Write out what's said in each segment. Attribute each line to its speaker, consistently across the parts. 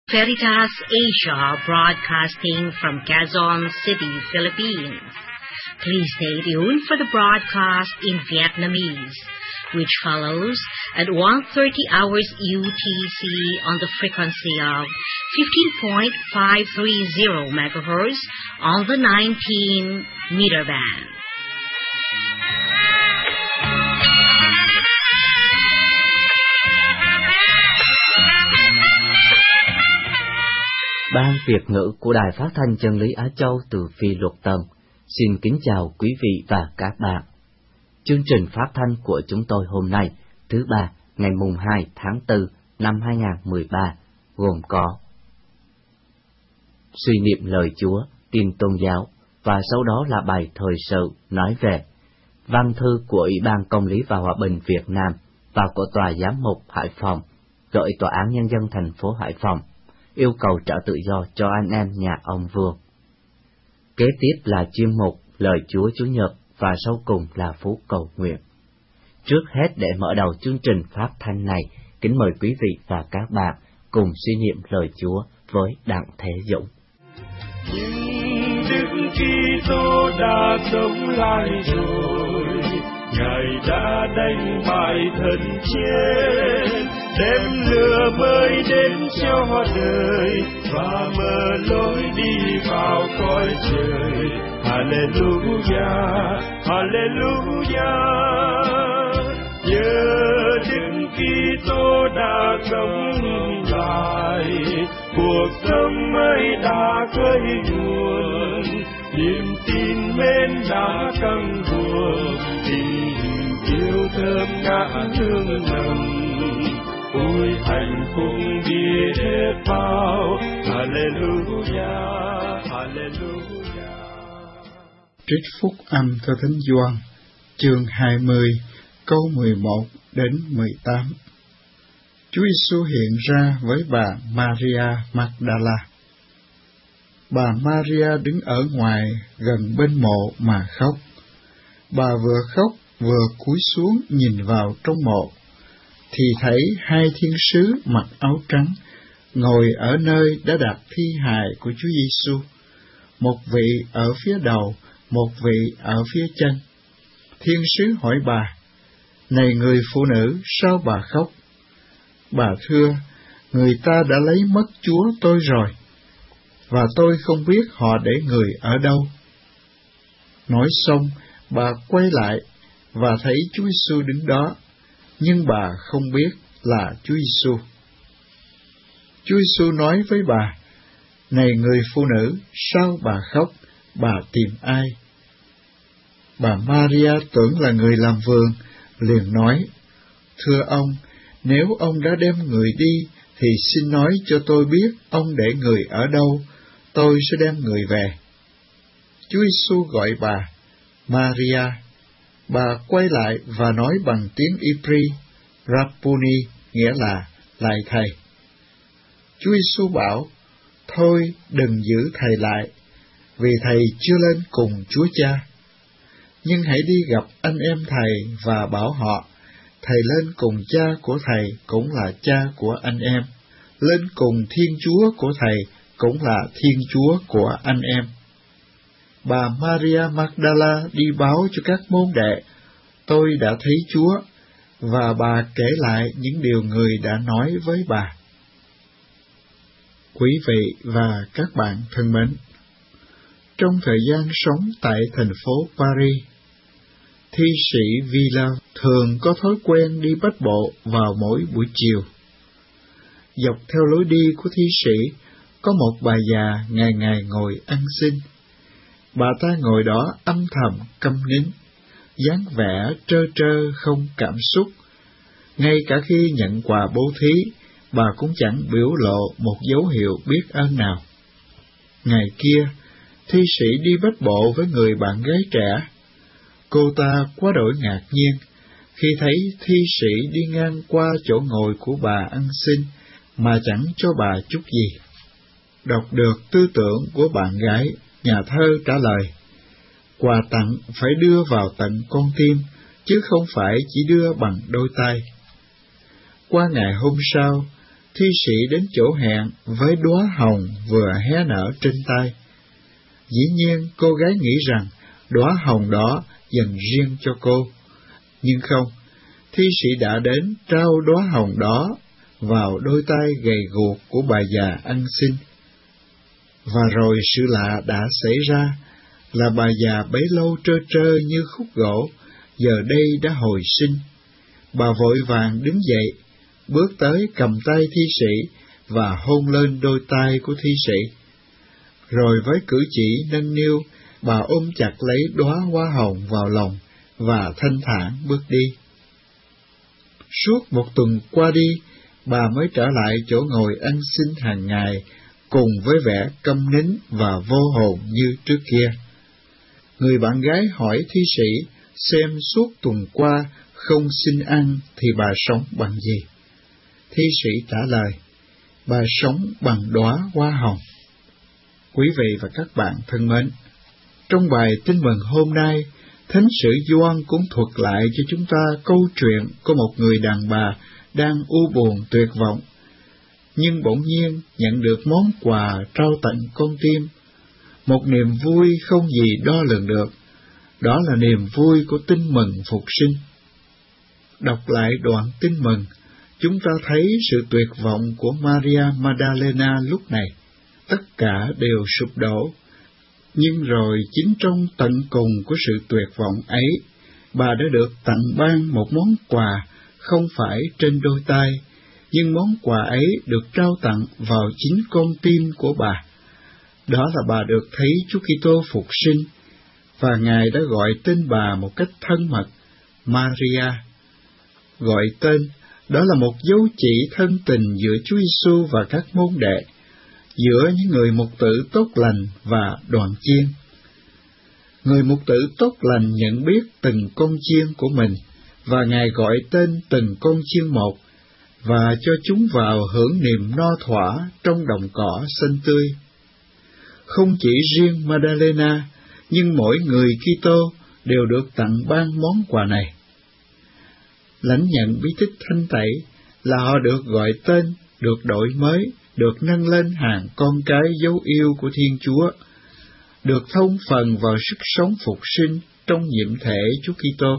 Speaker 1: Veritas Asia broadcasting from Quezon City, Philippines. Please stay tuned for the broadcast in Vietnamese, which follows at 1:30 hours UTC on the frequency of 15.530 MHz on the 19-meter band.
Speaker 2: Ban Việt ngữ của Đài Phát thanh Chân lý Á Châu từ Phi Luật Tân xin kính chào quý vị và các bạn. Chương trình phát thanh của chúng tôi hôm nay, thứ Ba, ngày mùng 2 tháng 4 năm 2013, gồm có suy niệm lời Chúa, tin tôn giáo, và sau đó là bài thời sự nói về văn thư của Ủy ban Công lý và Hòa bình Việt Nam và của Tòa Giám mục Hải Phòng gửi Tòa án Nhân dân thành phố Hải Phòng, yêu cầu trả tự do cho anh em nhà ông Vương. Kế tiếp là chuyên mục Lời Chúa Chủ nhật và sau cùng là phút cầu nguyện. Trước hết, để mở đầu chương trình phát thanh này, kính mời quý vị và các bạn cùng suy niệm lời Chúa với Đặng Thế Dũng.
Speaker 3: Nhưng Đức Kitô đã sống lại rồi, Ngài đã đánh bại thần chết, đem lửa mới đến cho đời và mở lối đi vào cõi trời. Hallelujah, Hallelujah. Nhờ Đức Kitô đã sống lại, cuộc sống mới đã khơi nguồn, niềm tin mến đã căng buồn, tình yêu thơm ngát hương nồng. Ôi hạnh phúc biết hết bao. Hallelujah, Hallelujah.
Speaker 4: Trích phúc âm theo Thánh Gioan, chương 20, câu 11 đến 18. Chúa Giêsu hiện ra với bà Maria Magdala. Bà Maria đứng ở ngoài gần bên mộ mà khóc. Bà vừa khóc vừa cúi xuống nhìn vào trong mộ, thì thấy hai thiên sứ mặc áo trắng ngồi ở nơi đã đặt thi hài của Chúa Giêsu, một vị ở phía đầu, một vị ở phía chân. Thiên sứ hỏi bà: "Này người phụ nữ, sao bà khóc?" Bà thưa: "Người ta đã lấy mất Chúa tôi rồi, và tôi không biết họ để người ở đâu." Nói xong, bà quay lại và thấy Chúa Giêsu đứng đó, nhưng bà không biết là Chúa Giêsu. Chúa Giêsu nói với bà: "Này người phụ nữ, sao bà khóc? Bà tìm ai?" Bà Maria tưởng là người làm vườn, liền nói: "Thưa ông, nếu ông đã đem người đi, thì xin nói cho tôi biết ông để người ở đâu, tôi sẽ đem người về." Chúa Giêsu gọi bà: "Maria." Bà quay lại và nói bằng tiếng Hebrew: Rabboni, nghĩa là lạy thầy. Chúa Giêsu bảo: "Thôi, đừng giữ thầy lại, vì thầy chưa lên cùng Chúa Cha. Nhưng hãy đi gặp anh em thầy và bảo họ, thầy lên cùng Cha của thầy cũng là Cha của anh em, lên cùng Thiên Chúa của thầy cũng là Thiên Chúa của anh em." Bà Maria Magdala đi báo cho các môn đệ: "Tôi đã thấy Chúa," và bà kể lại những điều người đã nói với bà. Quý vị và các bạn thân mến, trong thời gian sống tại thành phố Paris, thi sĩ Villa thường có thói quen đi bách bộ vào mỗi buổi chiều. Dọc theo lối đi của thi sĩ, có một bà già ngày ngày ngồi ăn xin. Bà ta ngồi đó âm thầm câm nín, dáng vẻ trơ trơ không cảm xúc. Ngay cả khi nhận quà bố thí, bà cũng chẳng biểu lộ một dấu hiệu biết ơn nào. Ngày kia, thi sĩ đi bách bộ với người bạn gái trẻ. Cô ta quá đổi ngạc nhiên khi thấy thi sĩ đi ngang qua chỗ ngồi của bà ăn xin mà chẳng cho bà chút gì. Đọc được tư tưởng của bạn gái, nhà thơ trả lời: "Quà tặng phải đưa vào tận con tim, chứ không phải chỉ đưa bằng đôi tay." Qua ngày hôm sau, thi sĩ đến chỗ hẹn với đóa hồng vừa hé nở trên tay. Dĩ nhiên cô gái nghĩ rằng đóa hồng đó dành riêng cho cô, nhưng không, thi sĩ đã đến trao đóa hồng đó vào đôi tay gầy guộc của bà già ăn xin. Và rồi sự lạ đã xảy ra, là bà già bấy lâu trơ trơ như khúc gỗ, giờ đây đã hồi sinh. Bà vội vàng đứng dậy, bước tới cầm tay thi sĩ và hôn lên đôi tay của thi sĩ. Rồi với cử chỉ nâng niu, bà ôm chặt lấy đóa hoa hồng vào lòng và thanh thản bước đi. Suốt một tuần qua đi, bà mới trở lại chỗ ngồi ăn xin hàng ngày, cùng với vẻ câm nín và vô hồn như trước kia. Người bạn gái hỏi thi sĩ xem suốt tuần qua không xin ăn thì bà sống bằng gì. Thi sĩ trả lời, bà sống bằng đóa hoa hồng. Quý vị và các bạn thân mến, trong bài tin mừng hôm nay, Thánh sử Gioan cũng thuật lại cho chúng ta câu chuyện có một người đàn bà đang u buồn tuyệt vọng, nhưng bỗng nhiên nhận được món quà trao tặng con tim, một niềm vui không gì đo lường được, đó là niềm vui của tin mừng phục sinh. Đọc lại đoạn tin mừng, chúng ta thấy sự tuyệt vọng của Maria Magdalena lúc này, tất cả đều sụp đổ. Nhưng rồi chính trong tận cùng của sự tuyệt vọng ấy, bà đã được tặng ban một món quà không phải trên đôi tay, nhưng món quà ấy được trao tặng vào chính con tim của bà. Đó là bà được thấy Chúa Kitô phục sinh, và Ngài đã gọi tên bà một cách thân mật, Maria. Gọi tên, đó là một dấu chỉ thân tình giữa Chúa Giêsu và các môn đệ, giữa những người mục tử tốt lành và đoàn chiên. Người mục tử tốt lành nhận biết từng con chiên của mình, và Ngài gọi tên từng con chiên một, và cho chúng vào hưởng niềm no thỏa trong đồng cỏ xanh tươi. Không chỉ riêng Magdalena, nhưng mỗi người Kitô đều được tặng ban món quà này. Lãnh nhận bí tích thanh tẩy là họ được gọi tên, được đổi mới, được nâng lên hàng con cái dấu yêu của Thiên Chúa, được thông phần vào sức sống phục sinh trong nhiệm thể Chúa Kitô.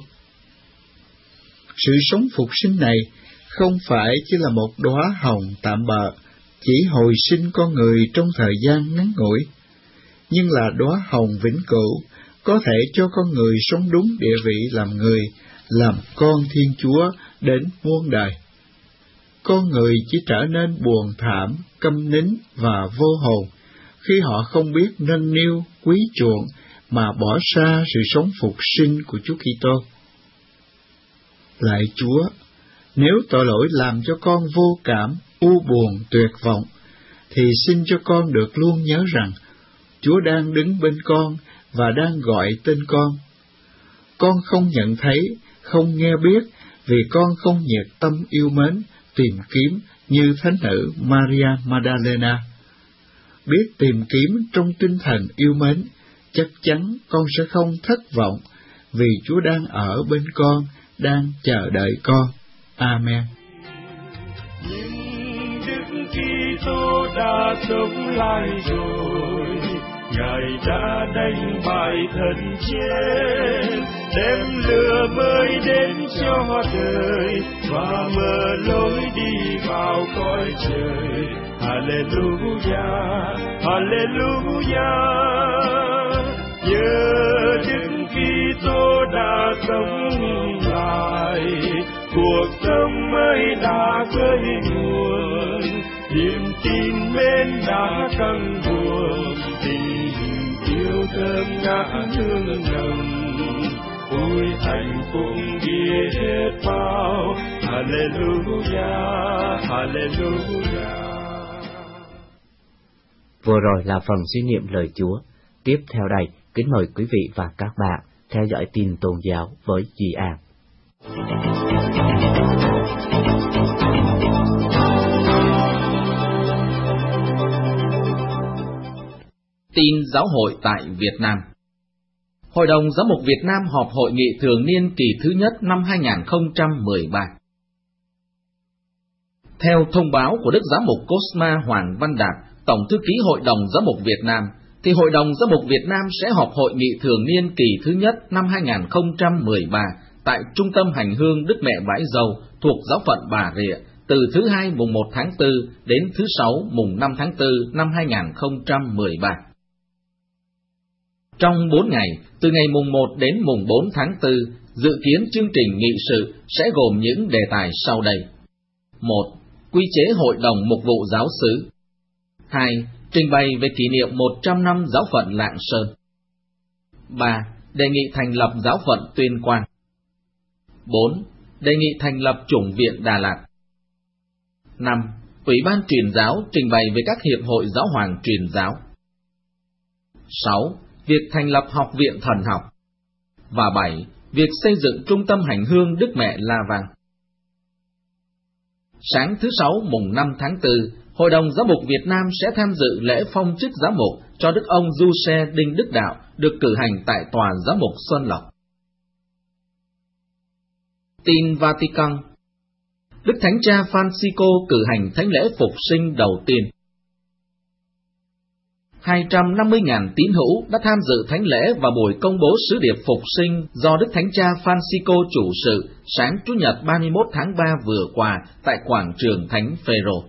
Speaker 4: Sự sống phục sinh này không phải chỉ là một đóa hồng tạm bợ, chỉ hồi sinh con người trong thời gian ngắn ngủi, nhưng là đóa hồng vĩnh cửu, có thể cho con người sống đúng địa vị làm người, làm con Thiên Chúa đến muôn đời. Con người chỉ trở nên buồn thảm, câm nín và vô hồn khi họ không biết nâng niu, quý chuộng mà bỏ xa sự sống phục sinh của Chúa Kitô. Lạy Chúa, nếu tội lỗi làm cho con vô cảm, u buồn, tuyệt vọng, thì xin cho con được luôn nhớ rằng Chúa đang đứng bên con và đang gọi tên con. Con không nhận thấy, không nghe biết, vì con không nhiệt tâm yêu mến, tìm kiếm như thánh nữ Maria Magdalena. Biết tìm kiếm trong tinh thần yêu mến, chắc chắn con sẽ không thất vọng, vì Chúa đang ở bên con, đang chờ đợi con. Amen.
Speaker 3: Nhưng Đức Kitô đã sống lại rồi, Ngài đã đánh bại thần chết, đem lửa mới đến cho đời và mở lối đi vào cõi trời. Hallelujah, Hallelujah. Nhờ Đức Kitô đã sống lại, cuộc sống mới đã khơi nguồn, niềm tin mến đã căng buồn, tình yêu thơm ngát hương nồng, vui hạnh phúc biết bao. Hallelujah, Hallelujah.
Speaker 2: Vừa rồi là phần suy niệm lời Chúa. Tiếp theo đây, kính mời quý vị và các bạn theo dõi tin tôn giáo với Duy An.
Speaker 5: Tin giáo hội tại Việt Nam. Hội đồng Giám mục Việt Nam họp hội nghị thường niên kỳ thứ nhất năm 2013. Theo thông báo của Đức Giám mục Cosma Hoàng Văn Đạt, Tổng thư ký Hội đồng Giám mục Việt Nam, thì Hội đồng Giám mục Việt Nam sẽ họp hội nghị thường niên kỳ thứ nhất năm 2013 tại Trung tâm Hành hương Đức Mẹ Bãi Dâu thuộc giáo phận Bà Rịa từ thứ Hai mùng 1 tháng 4 đến thứ Sáu mùng 5 tháng 4 năm 2013. Trong 4 ngày, từ ngày mùng 1 đến mùng 4 tháng 4, dự kiến chương trình nghị sự sẽ gồm những đề tài sau đây. 1. Quy chế Hội đồng Mục vụ Giáo xứ. 2. Trình bày về kỷ niệm 100 năm giáo phận Lạng Sơn. 3. Đề nghị thành lập giáo phận Tuyên Quang. 4. Đề nghị thành lập chủng viện Đà Lạt. 5. Ủy ban truyền giáo trình bày về các hiệp hội giáo hoàng truyền giáo. 6. Việc thành lập học viện thần học. Và 7. Việc xây dựng trung tâm hành hương Đức Mẹ La Vang. Sáng thứ Sáu mùng 5 tháng 4, Hội đồng Giám mục Việt Nam sẽ tham dự lễ phong chức giám mục cho Đức ông Du-xe Đinh Đức Đạo được cử hành tại Tòa Giám mục Xuân Lộc. Tin Vatican. Đức Thánh Cha Francisco cử hành thánh lễ phục sinh đầu tiên. 250.000 tín hữu đã tham dự thánh lễ và buổi công bố sứ điệp phục sinh do Đức Thánh Cha Francisco chủ sự sáng Chủ nhật 31 tháng 3 vừa qua tại quảng trường Thánh Phêrô.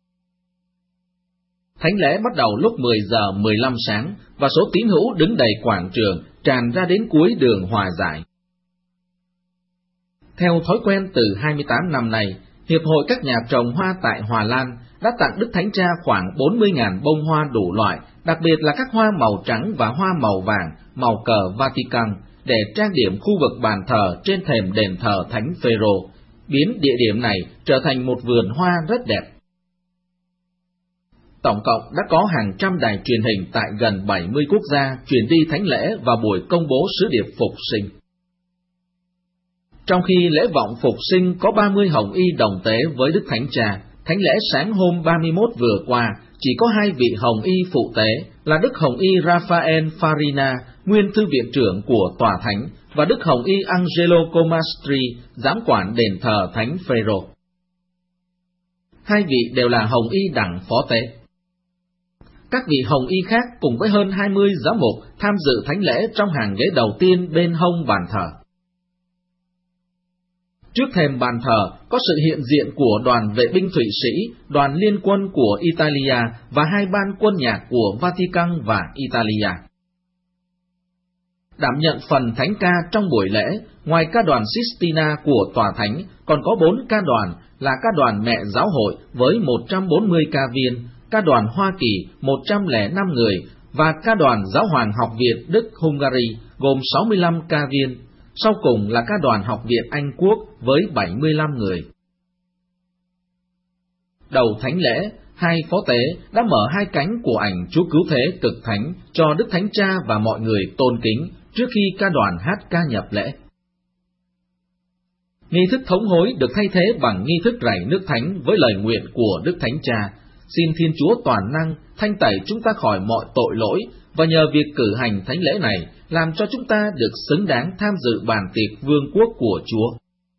Speaker 5: Thánh lễ bắt đầu lúc 10 giờ 15 sáng và số tín hữu đứng đầy quảng trường tràn ra đến cuối đường Hòa Giải. Theo thói quen từ 28 năm nay, Hiệp hội các nhà trồng hoa tại Hòa Lan đã tặng Đức Thánh Cha khoảng 40.000 bông hoa đủ loại, đặc biệt là các hoa màu trắng và hoa màu vàng, màu cờ Vatican, để trang điểm khu vực bàn thờ trên thềm đền thờ Thánh Phêrô, biến địa điểm này trở thành một vườn hoa rất đẹp. Tổng cộng đã có hàng trăm đài truyền hình tại gần 70 quốc gia truyền đi thánh lễ và buổi công bố sứ điệp phục sinh. Trong khi lễ vọng phục sinh có 30 hồng y đồng tế với Đức Thánh Cha, thánh lễ sáng hôm 31 vừa qua chỉ có 2 vị hồng y phụ tế là Đức Hồng y Raphael Farina, nguyên thư viện trưởng của Tòa Thánh, và Đức Hồng y Angelo Comastri, giám quản đền thờ Thánh Phêrô. 2 vị đều là hồng y đẳng phó tế. Các vị hồng y khác cùng với hơn 20 giám mục tham dự thánh lễ trong hàng ghế đầu tiên bên hông bàn thờ. Trước thềm bàn thờ có sự hiện diện của đoàn vệ binh Thụy Sĩ, đoàn liên quân của Italia và 2 ban quân nhạc của Vatican và Italia. Đảm nhận phần thánh ca trong buổi lễ, ngoài ca đoàn Sistina của Tòa Thánh, còn có 4 ca đoàn là ca đoàn Mẹ Giáo hội với 140 ca viên, ca đoàn Hoa Kỳ 105 người và ca đoàn Giáo hoàng học viện Đức Hungary gồm 65 ca viên. Sau cùng là ca đoàn học viện Anh Quốc với 75 người. Đầu thánh lễ, 2 phó tế đã mở 2 cánh của ảnh Chúa Cứu Thế Cực Thánh cho Đức Thánh Cha và mọi người tôn kính trước khi ca đoàn hát ca nhập lễ. Nghi thức thống hối được thay thế bằng nghi thức rải nước thánh với lời nguyện của Đức Thánh Cha, xin Thiên Chúa toàn năng thanh tẩy chúng ta khỏi mọi tội lỗi, và nhờ việc cử hành thánh lễ này làm cho chúng ta được xứng đáng tham dự bàn tiệc vương quốc của Chúa.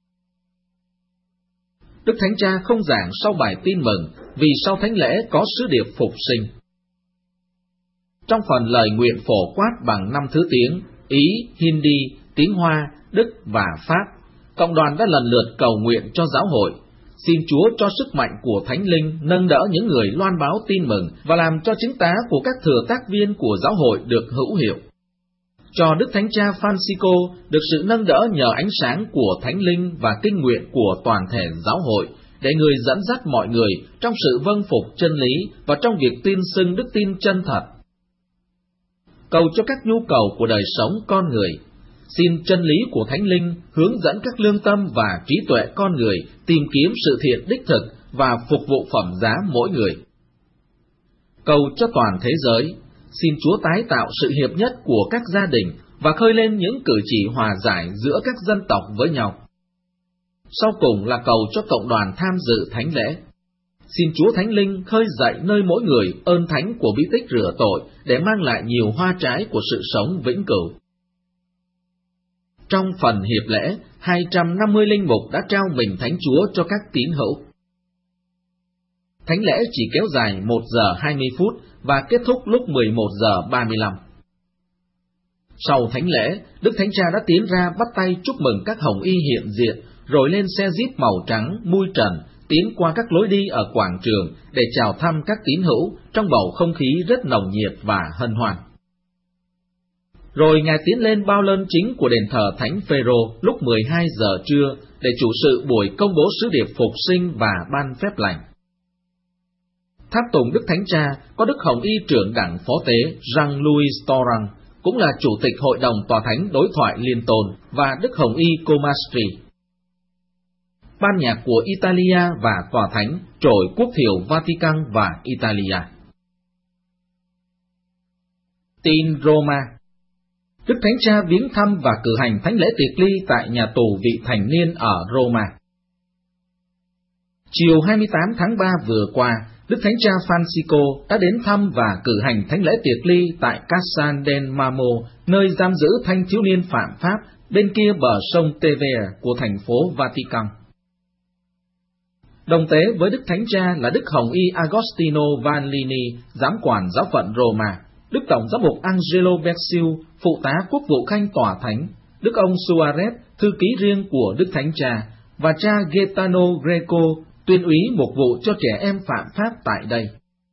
Speaker 5: Đức Thánh Cha không giảng sau bài tin mừng vì sau thánh lễ có sứ điệp phục sinh. Trong phần lời nguyện phổ quát bằng 5 thứ tiếng Ý, Hindi, tiếng Hoa, Đức và Pháp, cộng đoàn đã lần lượt cầu nguyện cho giáo hội. Xin Chúa cho sức mạnh của Thánh Linh nâng đỡ những người loan báo tin mừng và làm cho chứng tá của các thừa tác viên của giáo hội được hữu hiệu. Cho Đức Thánh Cha Francisco được sự nâng đỡ nhờ ánh sáng của Thánh Linh và kinh nguyện của toàn thể giáo hội, để người dẫn dắt mọi người trong sự vâng phục chân lý và trong việc tuyên xưng đức tin chân thật. Cầu cho các nhu cầu của đời sống con người. Xin chân lý của Thánh Linh hướng dẫn các lương tâm và trí tuệ con người tìm kiếm sự thiện đích thực và phục vụ phẩm giá mỗi người. Cầu cho toàn thế giới, xin Chúa tái tạo sự hiệp nhất của các gia đình và khơi lên những cử chỉ hòa giải giữa các dân tộc với nhau. Sau cùng là cầu cho cộng đoàn tham dự thánh lễ. Xin Chúa Thánh Linh khơi dậy nơi mỗi người ơn thánh của bí tích rửa tội để mang lại nhiều hoa trái của sự sống vĩnh cửu. Trong phần hiệp lễ, 250 linh mục đã trao mình Thánh Chúa cho các tín hữu. Thánh lễ chỉ kéo dài 1 giờ 20 phút và kết thúc lúc 11 giờ 35. Sau thánh lễ, Đức Thánh Cha đã tiến ra bắt tay chúc mừng các hồng y hiện diện, rồi lên xe jeep màu trắng mui trần, tiến qua các lối đi ở quảng trường để chào thăm các tín hữu trong bầu không khí rất nồng nhiệt và hân hoan. Rồi Ngài tiến lên bao lơn chính của đền thờ Thánh Phêrô lúc 12 giờ trưa để chủ sự buổi công bố sứ điệp phục sinh và ban phép lành. Tháp tùng Đức Thánh Cha có Đức Hồng Y trưởng đảng phó tế Jean-Louis Torrent, cũng là chủ tịch Hội đồng Tòa Thánh Đối thoại Liên Tôn, và Đức Hồng Y Comastri. Ban nhạc của Italia và Tòa Thánh trội quốc thiểu Vatican và Italia. Tin Roma. Đức Thánh Cha viếng thăm và cử hành thánh lễ tiệc ly tại nhà tù vị thành niên ở Roma. Chiều 28 tháng 3 vừa qua, Đức Thánh Cha Francisco đã đến thăm và cử hành thánh lễ tiệc ly tại Casal del Marmo, nơi giam giữ thanh thiếu niên phạm pháp bên kia bờ sông Tevere của thành phố Vatican. Đồng tế với Đức Thánh Cha là Đức Hồng Y Agostino Vanlini, giám quản giáo phận Roma, Đức Tổng giám mục Angelo Becciu, phụ tá quốc vụ khanh Tòa Thánh, Đức ông Suarez, thư ký riêng của Đức Thánh Cha, và cha Gaetano Greco, tuyên úy mục vụ cho trẻ em phạm pháp tại đây.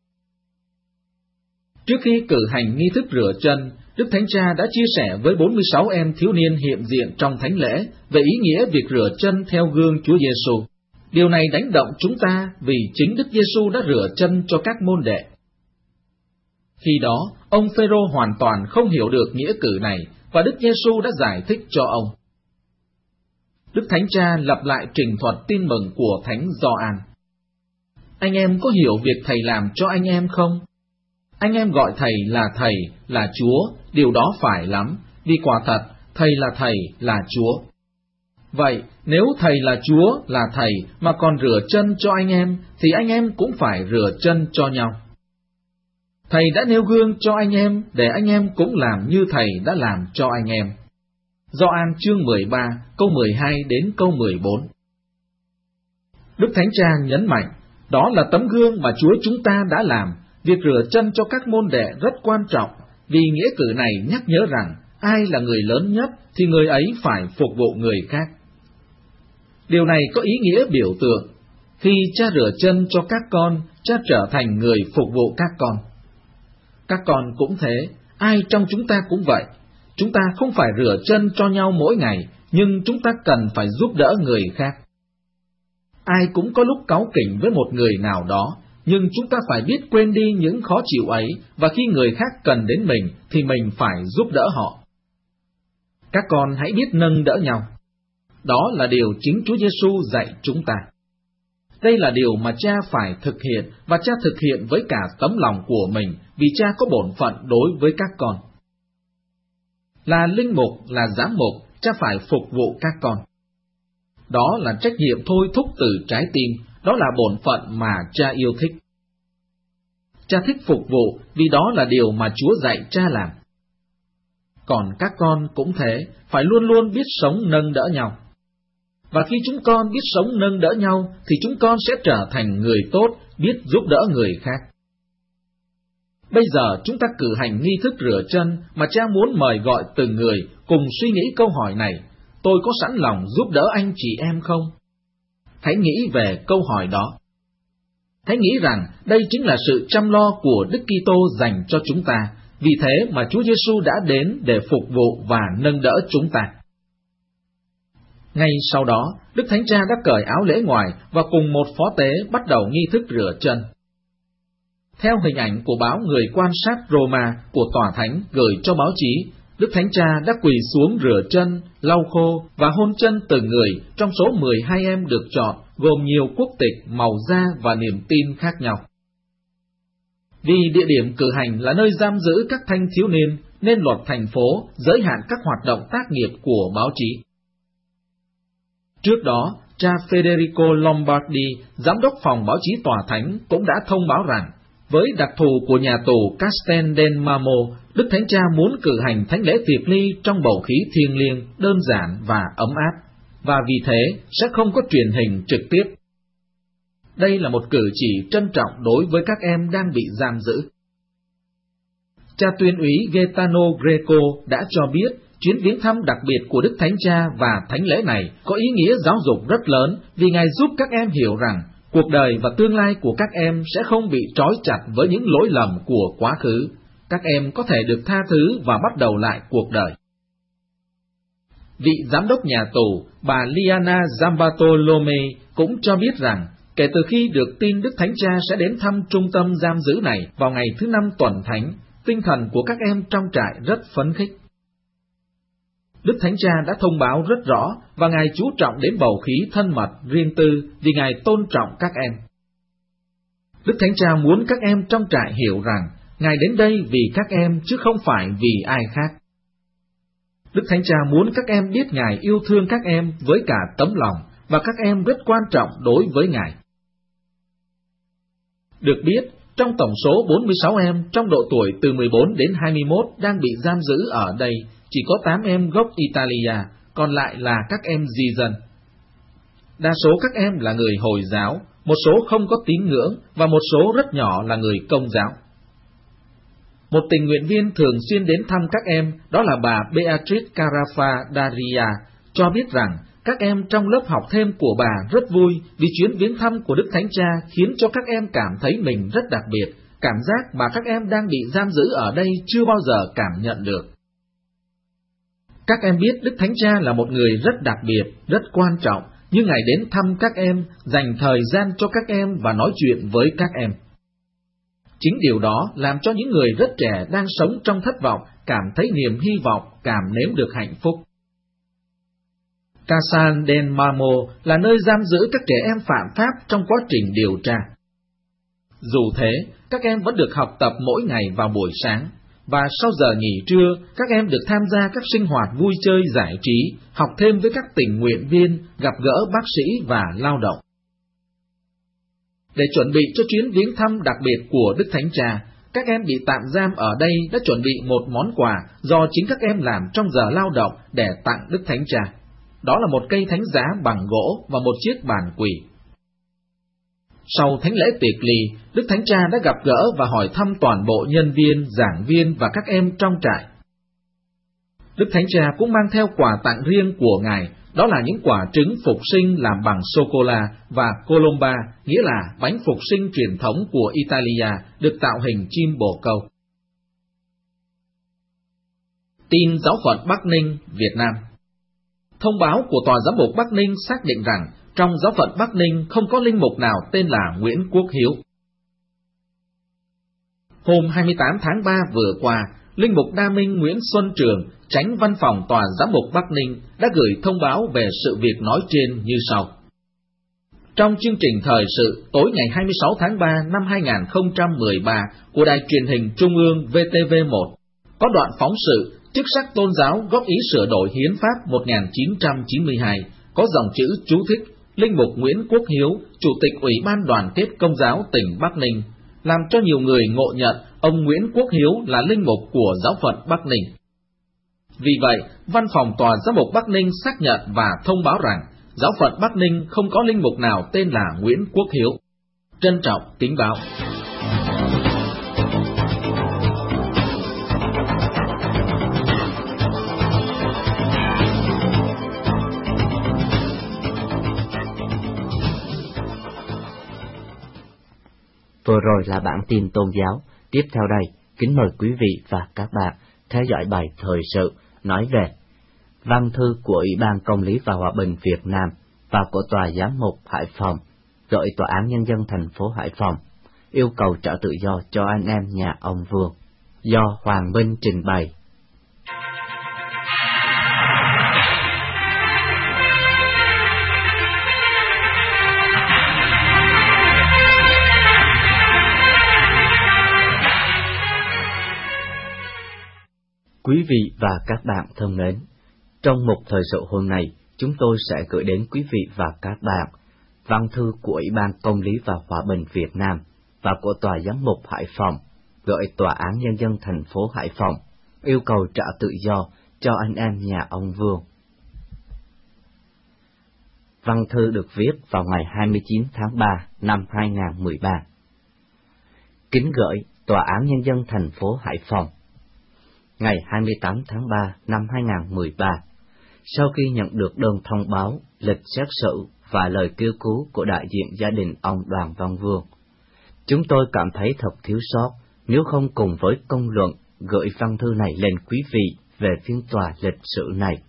Speaker 5: Trước khi cử hành nghi thức rửa chân, Đức Thánh Cha đã chia sẻ với 46 em thiếu niên hiện diện trong thánh lễ về ý nghĩa việc rửa chân theo gương Chúa Giêsu. Điều này đánh động chúng ta vì chính Đức Giêsu đã rửa chân cho các môn đệ. Khi đó, ông Phêrô hoàn toàn không hiểu được nghĩa cử này và Đức Giêsu đã giải thích cho ông. Đức Thánh Cha lặp lại trình thuật tin mừng của Thánh Gioan. Anh em có hiểu việc Thầy làm cho anh em không? Anh em gọi Thầy, là Chúa, điều đó phải lắm, vì quả thật, Thầy là Chúa. Vậy, nếu Thầy là Chúa, là Thầy, mà còn rửa chân cho anh em, thì anh em cũng phải rửa chân cho nhau. Thầy đã nêu gương cho anh em, để anh em cũng làm như Thầy đã làm cho anh em. Gioan chương 13, câu 12 đến câu 14. Đức Thánh Cha nhấn mạnh, đó là tấm gương mà Chúa chúng ta đã làm. Việc rửa chân cho các môn đệ rất quan trọng, vì nghĩa cử này nhắc nhớ rằng, ai là người lớn nhất thì người ấy phải phục vụ người khác. Điều này có ý nghĩa biểu tượng. Khi Cha rửa chân cho các con, Cha trở thành người phục vụ các con. Các con cũng thế, ai trong chúng ta cũng vậy. Chúng ta không phải rửa chân cho nhau mỗi ngày, nhưng chúng ta cần phải giúp đỡ người khác. Ai cũng có lúc cáu kỉnh với một người nào đó, nhưng chúng ta phải biết quên đi những khó chịu ấy, và khi người khác cần đến mình, thì mình phải giúp đỡ họ. Các con hãy biết nâng đỡ nhau. Đó là điều chính Chúa Giêsu dạy chúng ta. Đây là điều mà Cha phải thực hiện, và Cha thực hiện với cả tấm lòng của mình, vì Cha có bổn phận đối với các con. Là linh mục, là giám mục, Cha phải phục vụ các con. Đó là trách nhiệm thôi thúc từ trái tim, đó là bổn phận mà Cha yêu thích. Cha thích phục vụ vì đó là điều mà Chúa dạy Cha làm. Còn các con cũng thế, phải luôn luôn biết sống nâng đỡ nhau. Và khi chúng con biết sống nâng đỡ nhau, thì chúng con sẽ trở thành người tốt, biết giúp đỡ người khác. Bây giờ chúng ta cử hành nghi thức rửa chân mà Cha muốn mời gọi từng người cùng suy nghĩ câu hỏi này: tôi có sẵn lòng giúp đỡ anh chị em không? Hãy nghĩ về câu hỏi đó. Hãy nghĩ rằng đây chính là sự chăm lo của Đức Kitô dành cho chúng ta, vì thế mà Chúa Giêsu đã đến để phục vụ và nâng đỡ chúng ta. Ngay sau đó, Đức Thánh Cha đã cởi áo lễ ngoài và cùng một phó tế bắt đầu nghi thức rửa chân. Theo hình ảnh của báo Người quan sát Roma của Tòa Thánh gửi cho báo chí, Đức Thánh Cha đã quỳ xuống rửa chân, lau khô và hôn chân từng người trong số 12 em được chọn, gồm nhiều quốc tịch, màu da và niềm tin khác nhau. Vì địa điểm cử hành là nơi giam giữ các thanh thiếu niên, nên luật thành phố giới hạn các hoạt động tác nghiệp của báo chí. Trước đó, cha Federico Lombardi, giám đốc phòng báo chí Tòa Thánh, cũng đã thông báo rằng, với đặc thù của nhà tù Castel del Marmo, Đức Thánh Cha muốn cử hành thánh lễ tiệc ly trong bầu khí thiêng liêng, đơn giản và ấm áp, và vì thế sẽ không có truyền hình trực tiếp. đây là một cử chỉ trân trọng đối với các em đang bị giam giữ. Cha tuyên úy Gaetano Greco đã cho biết chuyến viếng thăm đặc biệt của Đức Thánh Cha và thánh lễ này có ý nghĩa giáo dục rất lớn vì Ngài giúp các em hiểu rằng cuộc đời và tương lai của các em sẽ không bị trói chặt với những lỗi lầm của quá khứ. Các em có thể được tha thứ và bắt đầu lại cuộc đời. Vị giám đốc nhà tù, bà Liana Zambatolome cũng cho biết rằng kể từ khi được tin Đức Thánh Cha sẽ đến thăm trung tâm giam giữ này vào ngày thứ 5 tuần thánh, tinh thần của các em trong trại rất phấn khích. Đức Thánh Cha đã thông báo rất rõ và Ngài chú trọng đến bầu khí thân mật, riêng tư vì Ngài tôn trọng các em. Đức Thánh Cha muốn các em trong trại hiểu rằng Ngài đến đây vì các em chứ không phải vì ai khác. Đức Thánh Cha muốn các em biết Ngài yêu thương các em với cả tấm lòng và các em rất quan trọng đối với Ngài. Được biết, trong tổng số 46 em trong độ tuổi từ 14 đến 21 đang bị giam giữ ở đây, chỉ có 8 em gốc Italia, còn lại là các em di dân. Đa số các em là người Hồi giáo, một số không có tín ngưỡng và một số rất nhỏ là người Công giáo. Một tình nguyện viên thường xuyên đến thăm các em, đó là bà Beatrice Carafa Daria, cho biết rằng các em trong lớp học thêm của bà rất vui vì chuyến viếng thăm của Đức Thánh Cha khiến cho các em cảm thấy mình rất đặc biệt, cảm giác mà các em đang bị giam giữ ở đây chưa bao giờ cảm nhận được. Các em biết Đức Thánh Cha là một người rất đặc biệt, rất quan trọng, nhưng Ngài đến thăm các em, dành thời gian cho các em và nói chuyện với các em. Chính điều đó làm cho những người rất trẻ đang sống trong thất vọng cảm thấy niềm hy vọng, cảm nếm được hạnh phúc. Casal del Marmo là nơi giam giữ các trẻ em phạm pháp trong quá trình điều tra. Dù thế, các em vẫn được học tập mỗi ngày vào buổi sáng, và sau giờ nghỉ trưa, các em được tham gia các sinh hoạt vui chơi giải trí, học thêm với các tình nguyện viên, gặp gỡ bác sĩ và lao động. Để chuẩn bị cho chuyến viếng thăm đặc biệt của Đức Thánh Cha, các em bị tạm giam ở đây đã chuẩn bị một món quà do chính các em làm trong giờ lao động để tặng Đức Thánh Cha. Đó là một cây thánh giá bằng gỗ và một chiếc bàn quỳ. Sau thánh lễ tiệc ly, Đức Thánh Cha đã gặp gỡ và hỏi thăm toàn bộ nhân viên, giảng viên và các em trong trại. Đức Thánh Cha cũng mang theo quà tặng riêng của Ngài, đó là những quả trứng phục sinh làm bằng sô-cô-la và colomba, nghĩa là bánh phục sinh truyền thống của Italia, được tạo hình chim bồ câu. Tin Giáo phận Bắc Ninh, Việt Nam. Thông báo của Tòa Giám mục Bắc Ninh xác định rằng trong Giáo phận Bắc Ninh không có linh mục nào tên là Nguyễn Quốc Hiếu. Hôm 28 tháng 3 vừa qua, Linh mục Đa Minh Nguyễn Xuân Trường, Chánh Văn phòng Tòa Giám mục Bắc Ninh, đã gửi thông báo về sự việc nói trên như sau. Trong chương trình thời sự tối ngày 26 tháng 3 năm 2013 của Đài Truyền hình Trung ương VTV1, có đoạn phóng sự chức sắc tôn giáo góp ý sửa đổi Hiến pháp 1992, có dòng chữ chú thích Linh mục Nguyễn Quốc Hiếu, Chủ tịch Ủy ban Đoàn kết Công giáo tỉnh Bắc Ninh, làm cho nhiều người ngộ nhận ông Nguyễn Quốc Hiếu là linh mục của Giáo phận Bắc Ninh. Vì vậy, Văn phòng Tòa Giám mục Bắc Ninh xác nhận và thông báo rằng Giáo phận Bắc Ninh không có linh mục nào tên là Nguyễn Quốc Hiếu. Trân trọng kính báo.
Speaker 2: Vừa rồi là bản tin tôn giáo. Tiếp theo đây, kính mời quý vị và các bạn theo dõi bài thời sự nói về văn thư của Ủy ban Công lý và Hòa bình Việt Nam và của Tòa Giám mục Hải Phòng gửi Tòa án Nhân dân thành phố Hải Phòng yêu cầu trả tự do cho anh em nhà ông Vương, do Hoàng Minh trình bày. Quý vị và các bạn thân mến, trong mục thời sự hôm nay, chúng tôi sẽ gửi đến quý vị và các bạn văn thư của Ủy ban Công lý và Hòa bình Việt Nam và của Tòa Giám mục Hải Phòng gửi Tòa án Nhân dân thành phố Hải Phòng yêu cầu trả tự do cho anh em nhà ông Vương. Văn thư được viết vào ngày 29 tháng 3 năm 2013. Kính gửi Tòa án Nhân dân thành phố Hải Phòng. Ngày 28 tháng 3 năm 2013, sau khi nhận được đơn thông báo, lịch xét xử và lời kêu cứu của đại diện gia đình ông Đoàn Văn Vương, chúng tôi cảm thấy thật thiếu sót nếu không cùng với công luận gửi văn thư này lên quý vị về phiên tòa lịch sử này.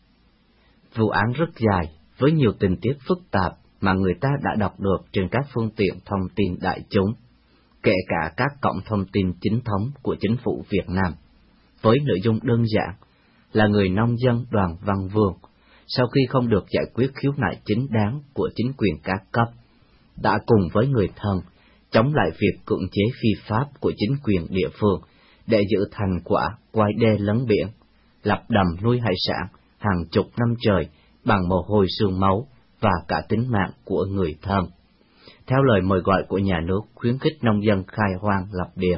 Speaker 2: Vụ án rất dài, với nhiều tình tiết phức tạp mà người ta đã đọc được trên các phương tiện thông tin đại chúng, kể cả các cổng thông tin chính thống của chính phủ Việt Nam, với nội dung đơn giản là người nông dân Đoàn Văn Vương, sau khi không được giải quyết khiếu nại chính đáng của chính quyền các cấp, đã cùng với người thân chống lại việc cưỡng chế phi pháp của chính quyền địa phương để giữ thành quả quai đê lấn biển, lập đầm nuôi hải sản hàng chục năm trời bằng mồ hôi xương máu và cả tính mạng của người thân, theo lời mời gọi của nhà nước khuyến khích nông dân khai hoang lập địa.